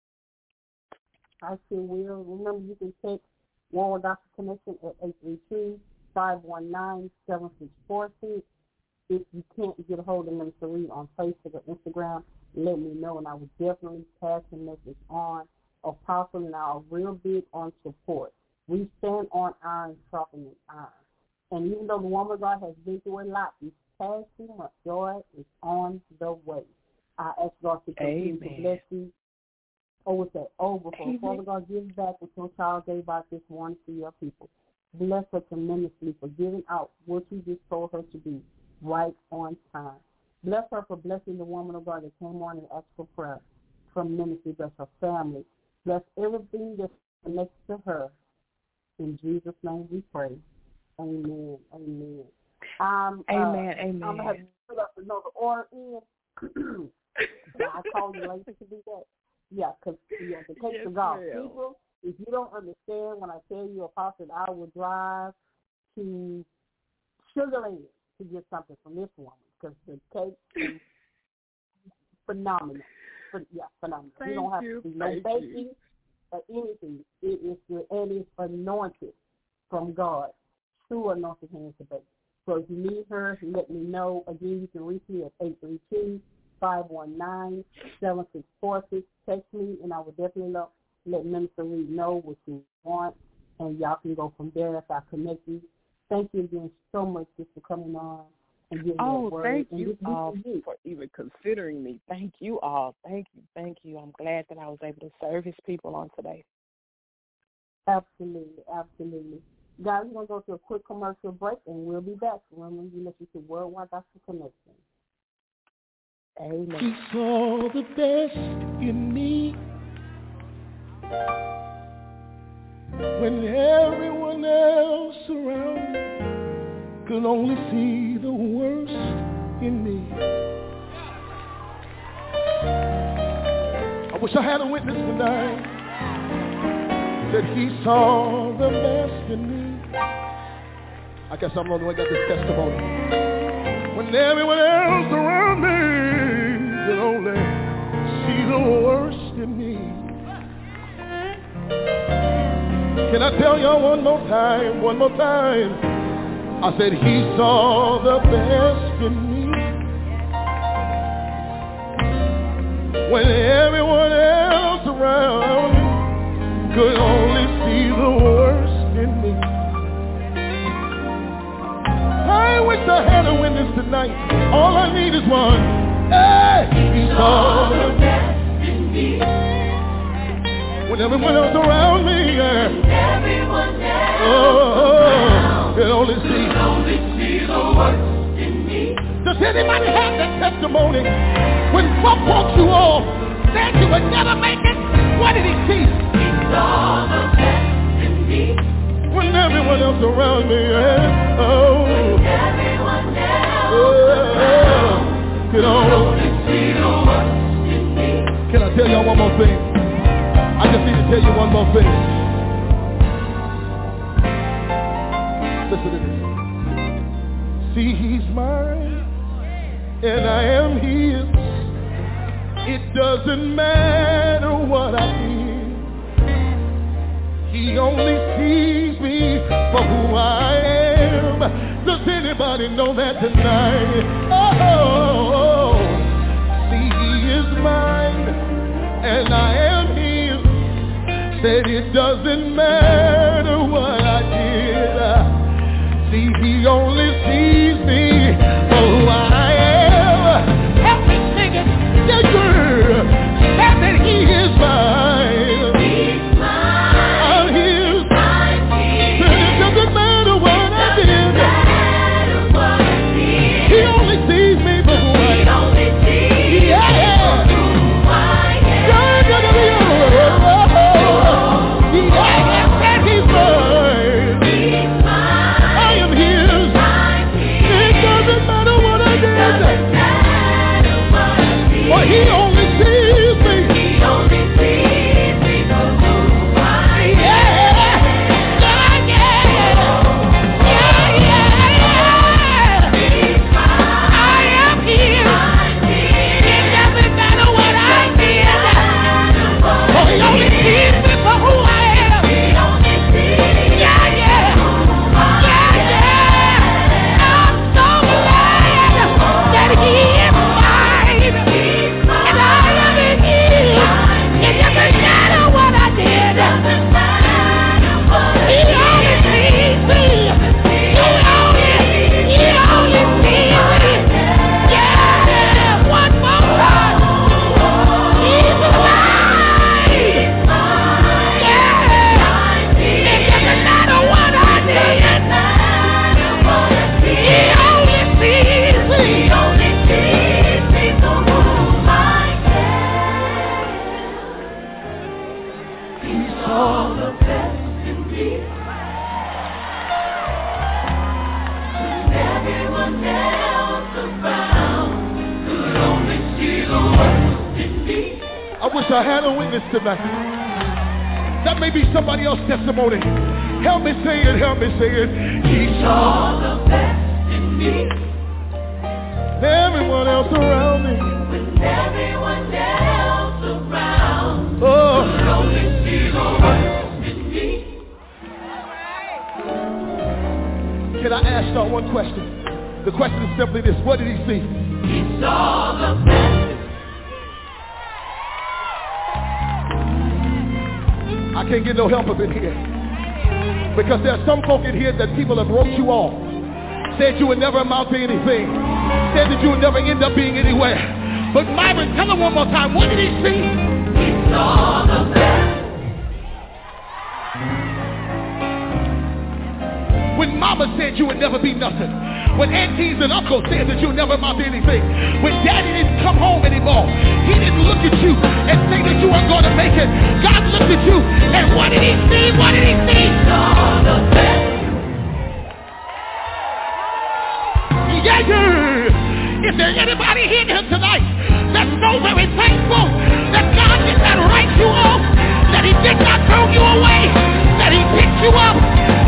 [SPEAKER 5] I sure will. Remember, you can text World Gospel Connection at 832-519-7646. If you can't get a hold of Minister Reed on Facebook or Instagram, let me know, and I will definitely pass the message on. Apostle and I are real big on support. We stand on iron sharpening iron. And even though the woman of God has been through a lot, these past 2 months, joy is on the way. I ask God to continue to bless you. Overflow. Father God, give back what your child gave out this morning to your people. Bless her tremendously for giving out what you just told her to do right on time. Bless her for blessing the woman of God that came on and asked for prayer. Tremendously bless her family. Bless everything that's connected to her. In Jesus' name we pray. Amen. Amen.
[SPEAKER 6] Amen.
[SPEAKER 5] I'm going to have to put up another order in. I called you later to do that. Yeah, because the case of God. People, if you don't understand when I tell you, Apostle, I will drive to Sugar Land to get something from this woman, because the cake is phenomenal. Phenomenal. You don't have to do no baking or anything. It is anointed from God. True anointed hands to bake. So if you need her, let me know. Again, you can reach me at 832-519-7646. Text me, and I will definitely let Minister Reed know what you want, and y'all can go from there if I connect you. Thank you again so much just for coming on and giving me a word.
[SPEAKER 6] Thank you all for even considering me. Thank you all. Thank you. I'm glad that I was able to serve his people on today.
[SPEAKER 5] Absolutely. Guys, we're going to go to a quick commercial break, and we'll be back. Remember, you listen to Worldwide Gospel Connection. Amen.
[SPEAKER 4] He saw the best in me when everyone else around me could only see the worst in me. I wish I had a witness tonight that he saw the best in me. I guess I'm the only one that got this testimony. When everyone else around me could only see the worst in in me. Can I tell y'all one more time? I said he saw the best in me. When everyone else around me could only see the worst in me. I wish I had a witness tonight. All I need is one. Hey, he saw the best in me. When everyone else around me, yeah. Everyone else could only see the worst in me. Does anybody have that testimony? When folk walked you all, said you would never make it, what did he see? He saw the best in me. When everyone else around me, yeah. Everyone else could only see the worst in me. Can I tell y'all one more thing? I just need to tell you one more thing. Listen to this. See, he's mine, and I am his. It doesn't matter what I did. He only sees me for who I am. Does anybody know that tonight? Oh, see, he is mine, and I am his. Said it doesn't matter what I did. See, he only sees me for who I am. Help me sing it. Yeah, girl. Said that he is mine. He's mine. I'm his. I'm his. Said it doesn't matter what I did. He only sees me for who I am. He only sees me for who I am. He only sees me. He only sees me for who I am. Yeah, yeah, yeah, yeah. He's mine. I am his. It doesn't matter what I did. Oh, he only sees me for who I am. He only sees me. Yeah, yeah, yeah, yeah. I'm so glad that he is mine. I had a witness tonight. That may be somebody else's testimony. Help me say it, help me say it. He saw the best in me. Everyone else around me. When everyone else around could only see the worst in me. Can I ask y'all one question? The question is simply this. What did he see? He saw the best. I can't get no help up in here. Because there's some folk in here that people have wrote you off. Said you would never amount to anything. Said that you would never end up being anywhere. But Myron, tell him one more time, what did he see? He saw the best. When mama said you would never be nothing. When aunties and uncles said that you would never amount to anything. When daddy didn't come home anymore. He didn't look at you and say that you weren't going to make it. God looked at you and what did he see? What did he see? He saw the best. Yeah, yeah. Is there anybody here tonight that's so very thankful that God did not write you off, that he did not throw you away, that he picked you up?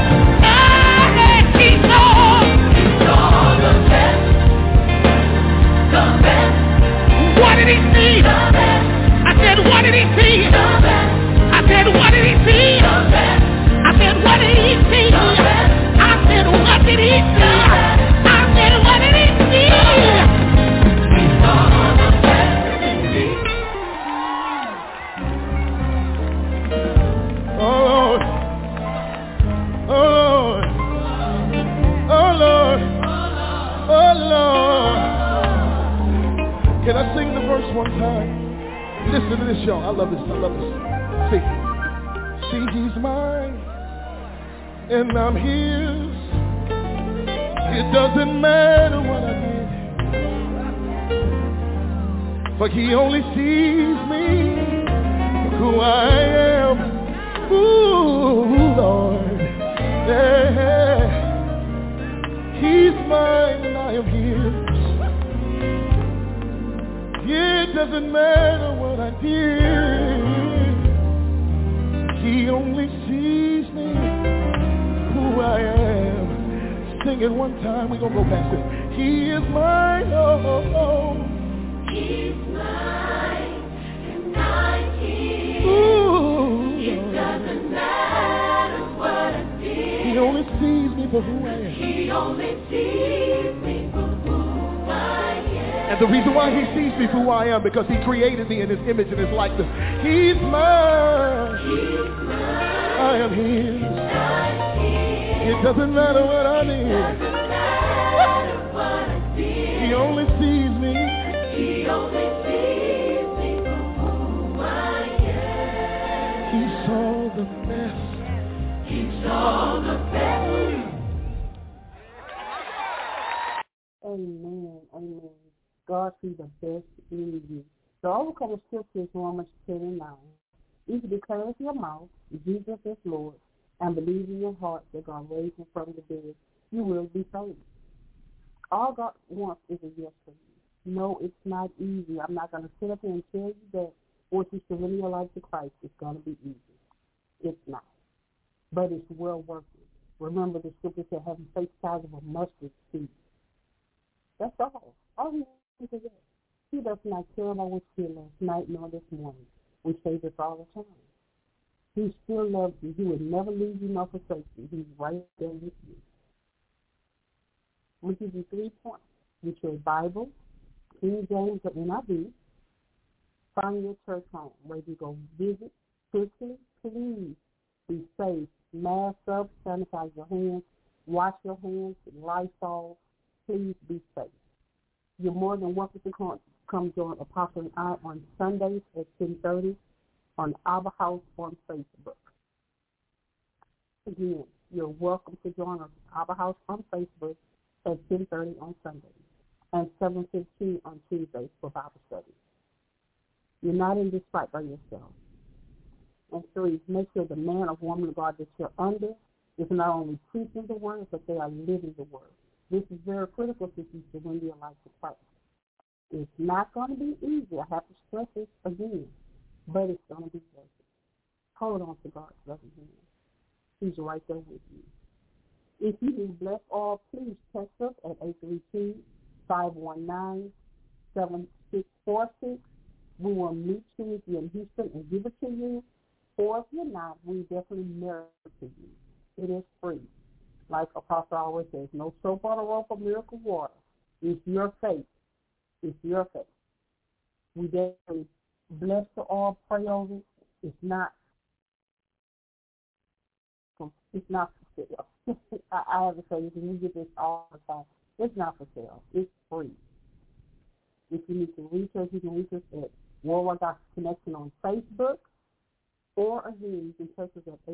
[SPEAKER 4] He saw the best, the best. What did he see? The best. I said, what did he see? verse one time. Listen to this, y'all. I love this. I love this. See, he's mine, and I'm his. It doesn't matter what I did, for he only sees me for who I am. Ooh, Lord, yeah. He's mine and I am his. It doesn't matter what I did, he only sees me who I am. Sing it one time, we're going to go past it. He is mine, oh.
[SPEAKER 2] He's mine, and I'm his.
[SPEAKER 4] Ooh,
[SPEAKER 2] it doesn't matter what I did.
[SPEAKER 4] He only sees me for who I am.
[SPEAKER 2] He only sees me for who I am.
[SPEAKER 4] And the reason why he sees me for who I am, because he created me in his image and his likeness. He's mine.
[SPEAKER 2] He's mine.
[SPEAKER 4] I am his. It doesn't matter what I did. He only sees me.
[SPEAKER 2] He only sees me for who I am.
[SPEAKER 4] He saw the best.
[SPEAKER 2] He saw the best.
[SPEAKER 6] Amen. Amen. God sees the best in you. The overcoming scripture is Romans 10:9. If you declare with your mouth, Jesus is Lord, and believe in your heart that God raised him from the dead, you will be saved. All God wants is a yes from you. No, it's not easy. I'm not going to sit up here and tell you that once you surrender your life to Christ, it's going to be easy. It's not. But it's well worth it. Remember the scripture said having faith size of a mustard seed. That's all. All he wants is that. He does not care about what you did last night nor this morning. We say this all the time. He still loves you. He would never leave you nor forsake you. He's right there with you. We give you 3 points. Get your Bible, King James or NIV. Find your church home where you go visit. Quickly, please be safe. Mask up, sanitize your hands, wash your hands, Lysol. Please be safe. You're more than welcome to come join Apostle and I on Sundays at 10:30 on Abba House on Facebook. Again, you're welcome to join us Abba House on Facebook at 10:30 on Sundays and 7:15 on Tuesdays for Bible study. You're not in this fight by yourself. And 3, make sure the man or woman of God that you're under is not only preaching the word, but they are living the word. This is very critical to you to win your life to Christ. It's not going to be easy. I have to stress this again, but it's going to be worth it. Hold on to God's loving hand. He's right there with you. If you need blessed oil, please text us at 832-519-7646. We will meet you if you're in Houston and give it to you. Or if you're not, we definitely mail it to you. It is free. Like Apostle always says, no soap on a rope or miracle water. It's your faith. It's your faith. We definitely bless the oil, pray over it. It's not for sale. I have to say this, and we get this all the time. It's not for sale. It's free. If you need to reach us, you can reach us at Worldwide Gospel Connection on Facebook. Or again, you can text us at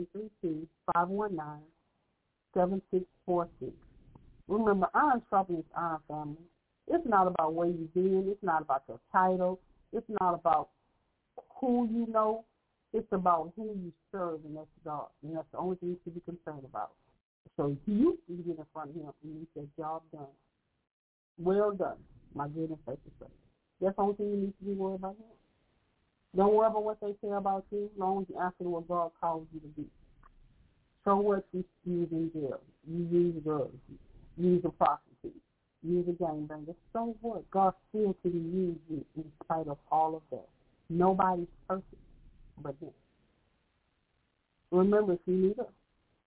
[SPEAKER 6] 832-519-7646. Remember, iron sharpens iron, family. It's not about where you've been. It's not about your title. It's not about who you know. It's about who you serve, and that's God. And that's the only thing you should be concerned about. So you can get in front of him and you say, job done. Well done, my good and faithful servant. That's the only thing you need to be worried about him. Don't worry about what they say about you, as long as you answer what God calls you to be. So what you use in jail. You use drugs. You use a prostitute. You use a gangbanger. So what? God still can use you in spite of all of that. Nobody's perfect but him. Remember, if you need us,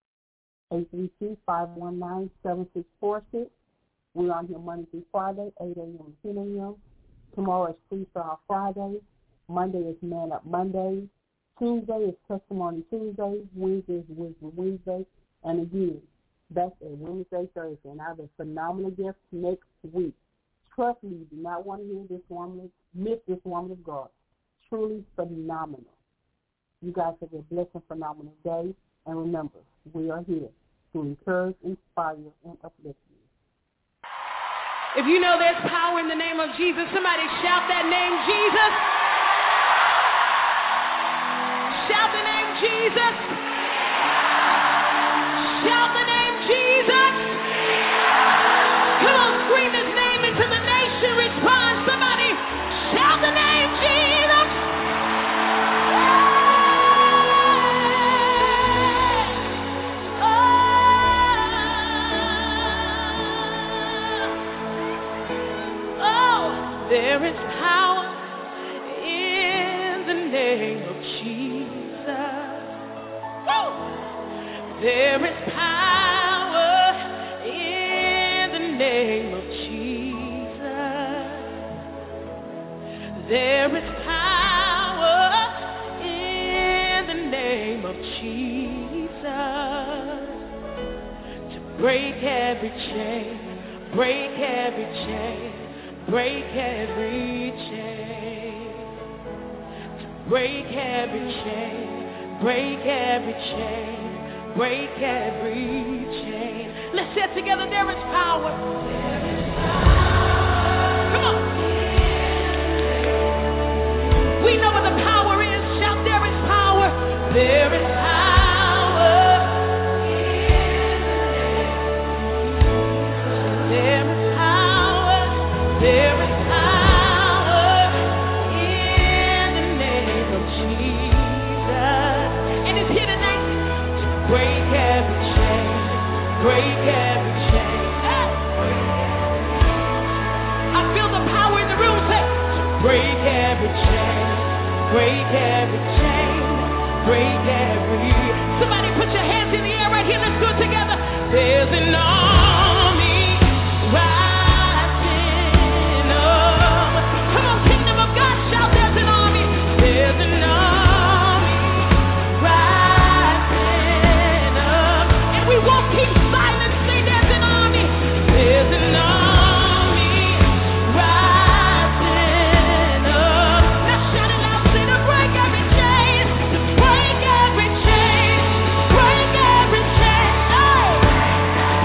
[SPEAKER 6] 832-519-7646. We're on here Monday through Friday, 8 a.m. to 10 a.m. Tomorrow is Freestyle Friday. Monday is Man Up Monday. Tuesday is Testimony Tuesday. Wednesday is Wisdom Wednesday. And again, that's a Wednesday, Thursday. And I have a phenomenal guest next week. Trust me, you do not want to hear miss this woman of God. Truly phenomenal. You guys have a blessed, phenomenal day. And remember, we are here to encourage, inspire, and uplift you.
[SPEAKER 2] If you know there's power in the name of Jesus, somebody shout that name, Jesus. Shout the name, Jesus. Shout the name, Jesus. Come on, scream his name into the nation. Respond, somebody shout the name, Jesus. There is power in the name of Jesus. Woo! There is power in the name of Jesus. There is power in the name of Jesus to break every chain, break every chain. Break every chain, break every chain, break every chain, break every chain. Let's say it together, there is power. There is power. Come on. We know what the power is. Shout, there is power. There is power. There is power. There is power in the name of Jesus. And it's here tonight to break every chain, break every chain. I feel the power in the room, say, to break every chain, break every chain, break every. Somebody put your hands in the air right here, let's do it together. There's an army rising. There's an army rising up, and we won't keep silent. Say there's an army. There's an army rising up. Now shout it out, say to break every chain, to break every chain, break every chain. Oh.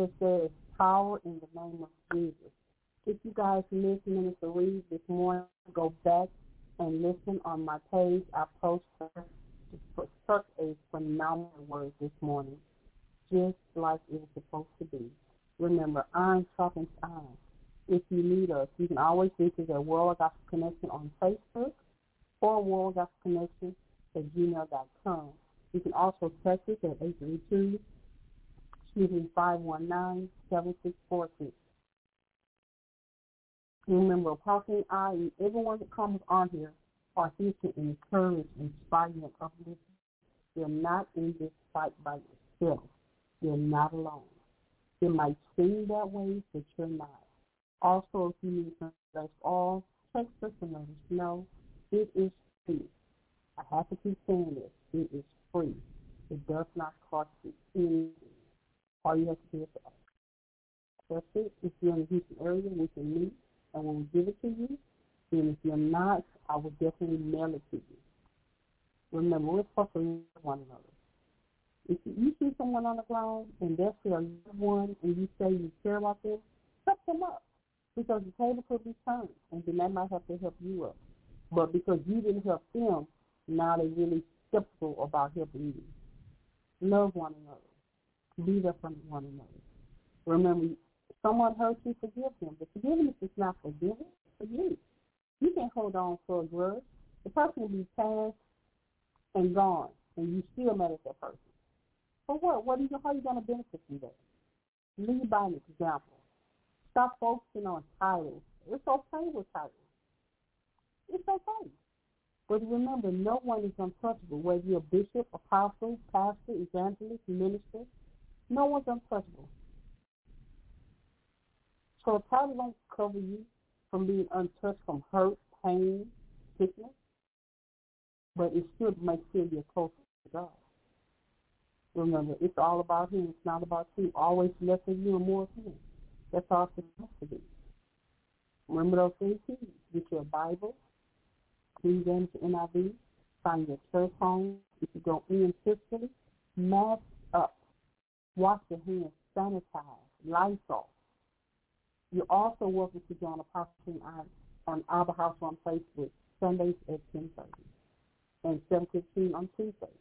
[SPEAKER 6] it says power in the name of Jesus. If you guys missed Minister Reed this morning, go back and listen on my page. I posted such a phenomenal word this morning, just like it was supposed to be. Remember, iron sharpens iron. If you need us, you can always reach us at World Gospel Connection on Facebook or World Gospel Connection at gmail.com. You can also text us at 519-7646. Remember, Apostle and I and everyone that comes on here are here to encourage, inspire, and uplift. You're not in this fight by yourself. You're not alone. It might seem that way, but you're not. Also, if you need something that's all, text us and let us know. It is free. I have to keep saying this. It is free. It does not cost you anything. All you have to do is ask. That's it. If you're in the Houston area, we can meet, and we'll give it to you. And if you're not, I will definitely mail it to you. Remember, we're supposed to love one another. If you see someone on the ground and they're still a loved one and you say you care about them, help them up. Because the table could be turned, and then that might have to help you up. But because you didn't help them, now they're really skeptical about helping you. Love one another. Be there for one another. Remember, if someone hurt you, forgive them. But forgiveness is not forgiving. Forgive. You can't hold on for a grudge. The person will be past and gone, and you still mad at that person. For what? How are you going to benefit from that? Lead by an example. Stop focusing on titles. It's okay with titles. It's okay. But remember, no one is untouchable. Whether you're a bishop, apostle, pastor, evangelist, minister, no one's untouchable. So a title won't cover you from being untouched from hurt, pain, sickness, but it should make sure you're closer to God. Remember, it's all about Him. It's not about you. Always less of you and more of Him. That's all it's supposed to be. Remember those 3 keys. Get your Bible, King James NIV, find your church home. If you go in physically, mask up. Wash your hands, sanitize, Lysol. You're also welcome to join Apostle and I on Abba House on Facebook, Sundays at 10:30 and 7:15 on Tuesdays.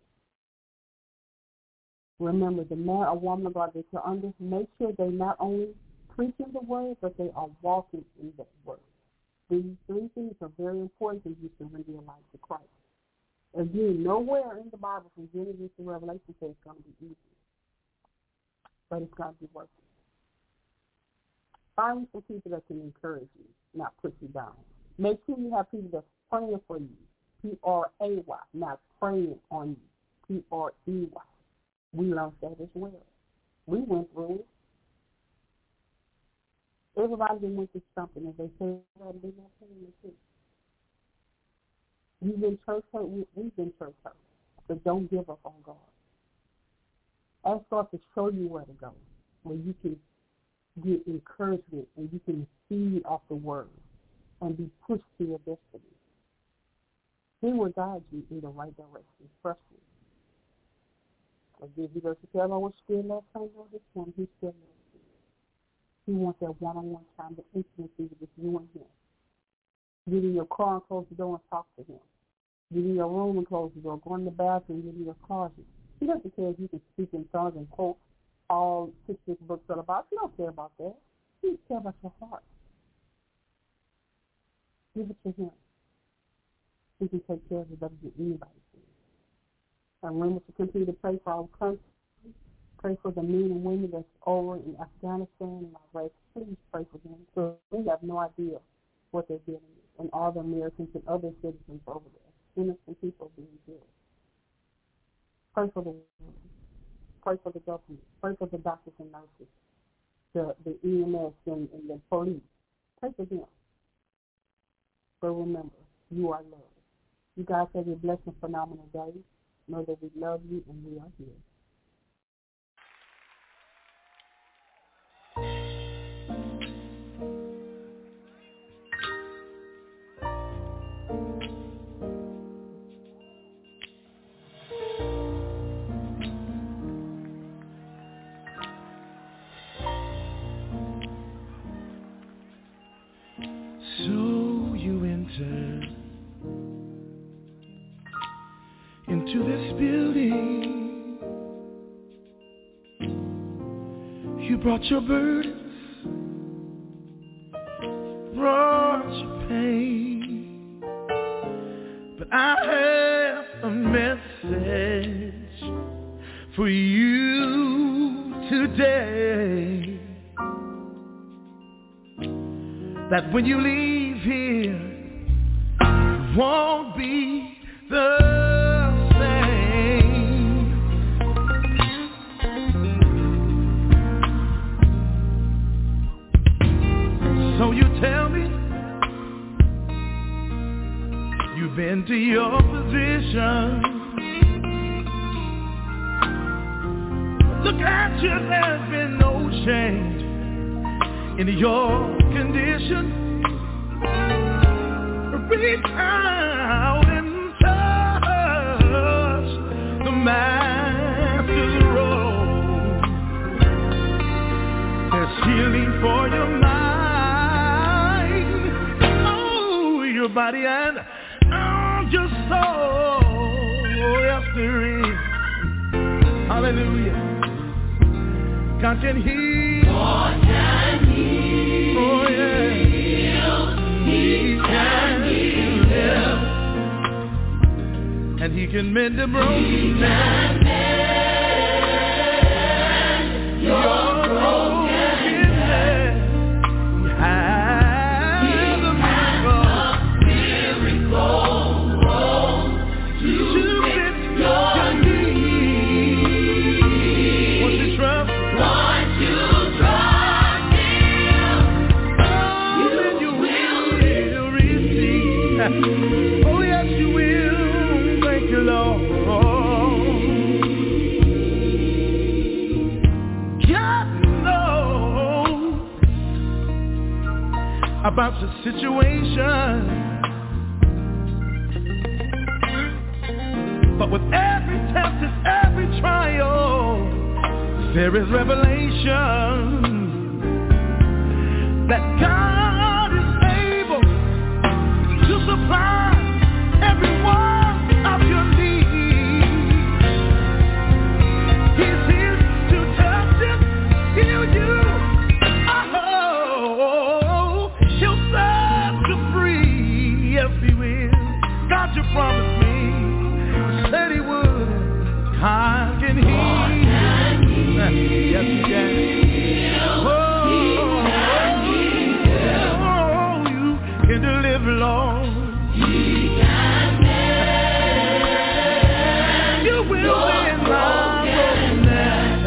[SPEAKER 6] Remember, the man or woman of God that you're under, make sure they not only preaching the word, but they are walking in that word. These 3 things are very important for you to surrender your life to Christ. Again, nowhere in the Bible from Genesis to Revelation says it's going to be easy. But it's got to be worth it. Find some people that can encourage you, not put you down. Make sure you have people that's praying for you. P-R-A-Y, not praying on you. P-R-E-Y. We learned that as well. We went through it. Everybody went through something, and they say, well, they're not praying with you. You've been church hurt, we've been church hurt. But don't give up on God. Ask God to show you where to go, where you can get encouragement and you can feed off the word and be pushed to your destiny. He will guide you in the right direction. Trust me. Again, He doesn't tell us what still last time or this one. He still loves you. He wants that one-on-one time, the intimacy with you and Him. Get in your car and close the door and talk to Him. Get in your room and close the door. Go in the bathroom and get in your closet. He doesn't care if you can speak in tongues and quote all 66 books of the Bible. He don't care about that. He cares about your heart. Give it to Him. He can take care of it better than anybody can. And remember to continue to pray for our country. Pray for the men and women that's over in Afghanistan and Iraq. Please pray for them. So we have no idea what they're dealing with. And all the Americans and other citizens over there. Innocent people being killed. Pray for the women. Pray for the government. Pray for the doctors and nurses, the EMS and the police. Pray for them. But remember, you are loved. You guys have a blessed and phenomenal day. Know that we love you and we are here.
[SPEAKER 4] So you entered into this building. You brought your burdens, brought your pain. But I have a message for you today. That when you leave here, you won't be the same. So you tell me, you've been to your position. Look at you, there's been no change in your condition. Reach out and touch the master's robe. There's healing for your mind, oh, your body and your soul. Yes, there is. Hallelujah. God can heal. God can heal. Oh, yeah. He can heal. And he can mend the broken man. Your brokenness. He has a miracle to fit your need. Won't you trust? Oh yes you will, thank you Lord. God knows about the situation, but with every test and every trial, there is revelation that God is able to supply every one of your needs. He's here to touch you, heal you. Oh, he'll set you free. Yes, he will. God, you promised me. You said he would. God can heal. Yes, he can. You can deliver, Lord. You will win my brokenness.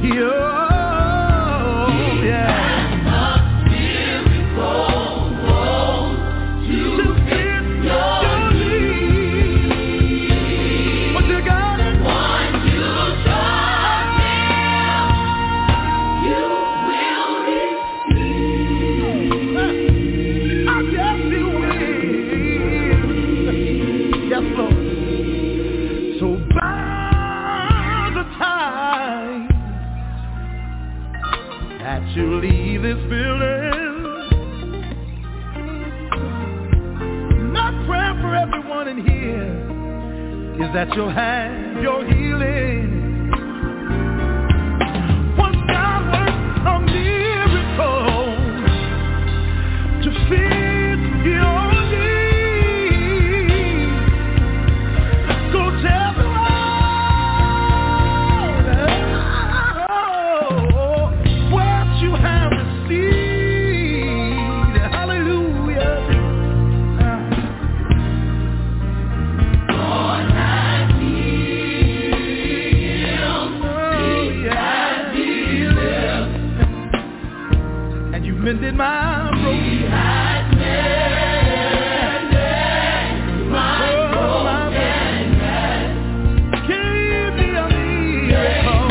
[SPEAKER 4] Yeah. To fit your need. What you got? Once you trust him, you will receive. I guess you will. Yes, Lord. So by the time that you leave this building, my prayer for everyone in here is that you'll have your healing. Once God works a miracle to fit your need, go tell the world what you have received. Hallelujah. God has healed. He has healed. And you've mended my broken. He has mended my brokenness. Give me a miracle.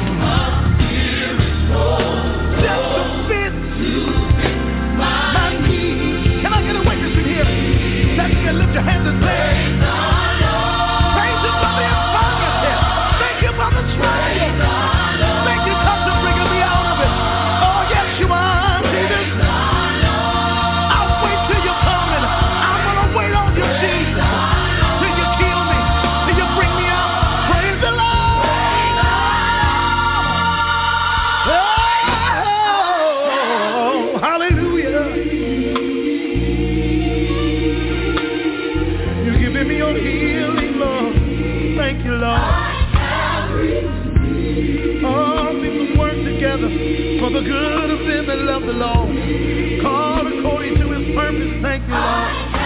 [SPEAKER 4] Just to fit my needs. Can I get a witness in here? That you can lift your hands and say, praise him for the infirmity. Thank you for the trial. Thank you, come to bring me out of it. Oh, yes, you are, Jesus. I Called according to his purpose. Thank you, Lord.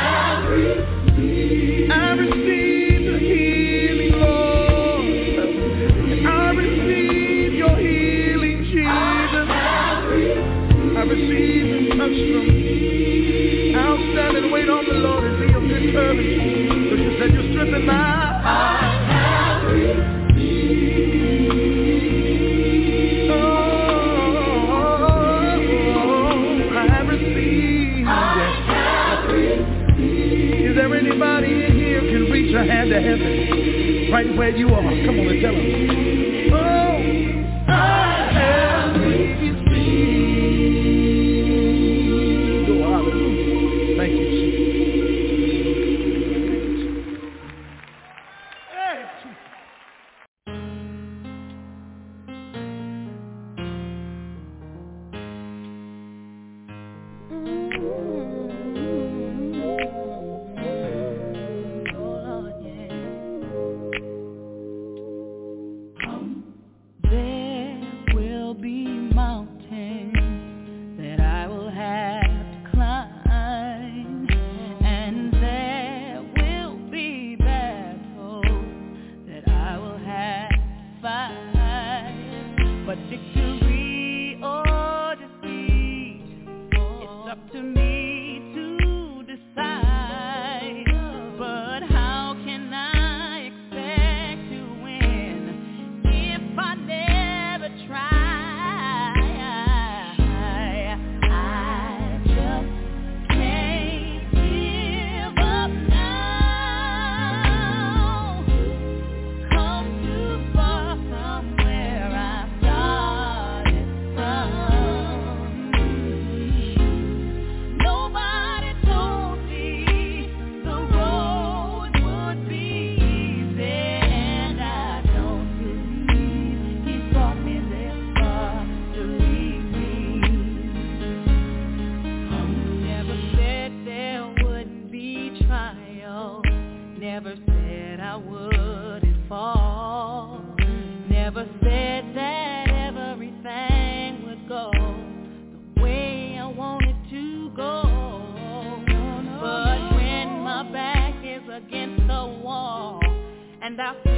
[SPEAKER 4] I receive the healing, Lord. I receive your healing, Jesus. I receive the touch from you. I'll stand and wait on the Lord and be of good courage. Because you said you strengthen my heart. Is there anybody in here who can reach a hand to heaven right where you are? Come on and tell them. Oh, I have received. Oh, hallelujah. Thank you, Jesus.
[SPEAKER 2] And I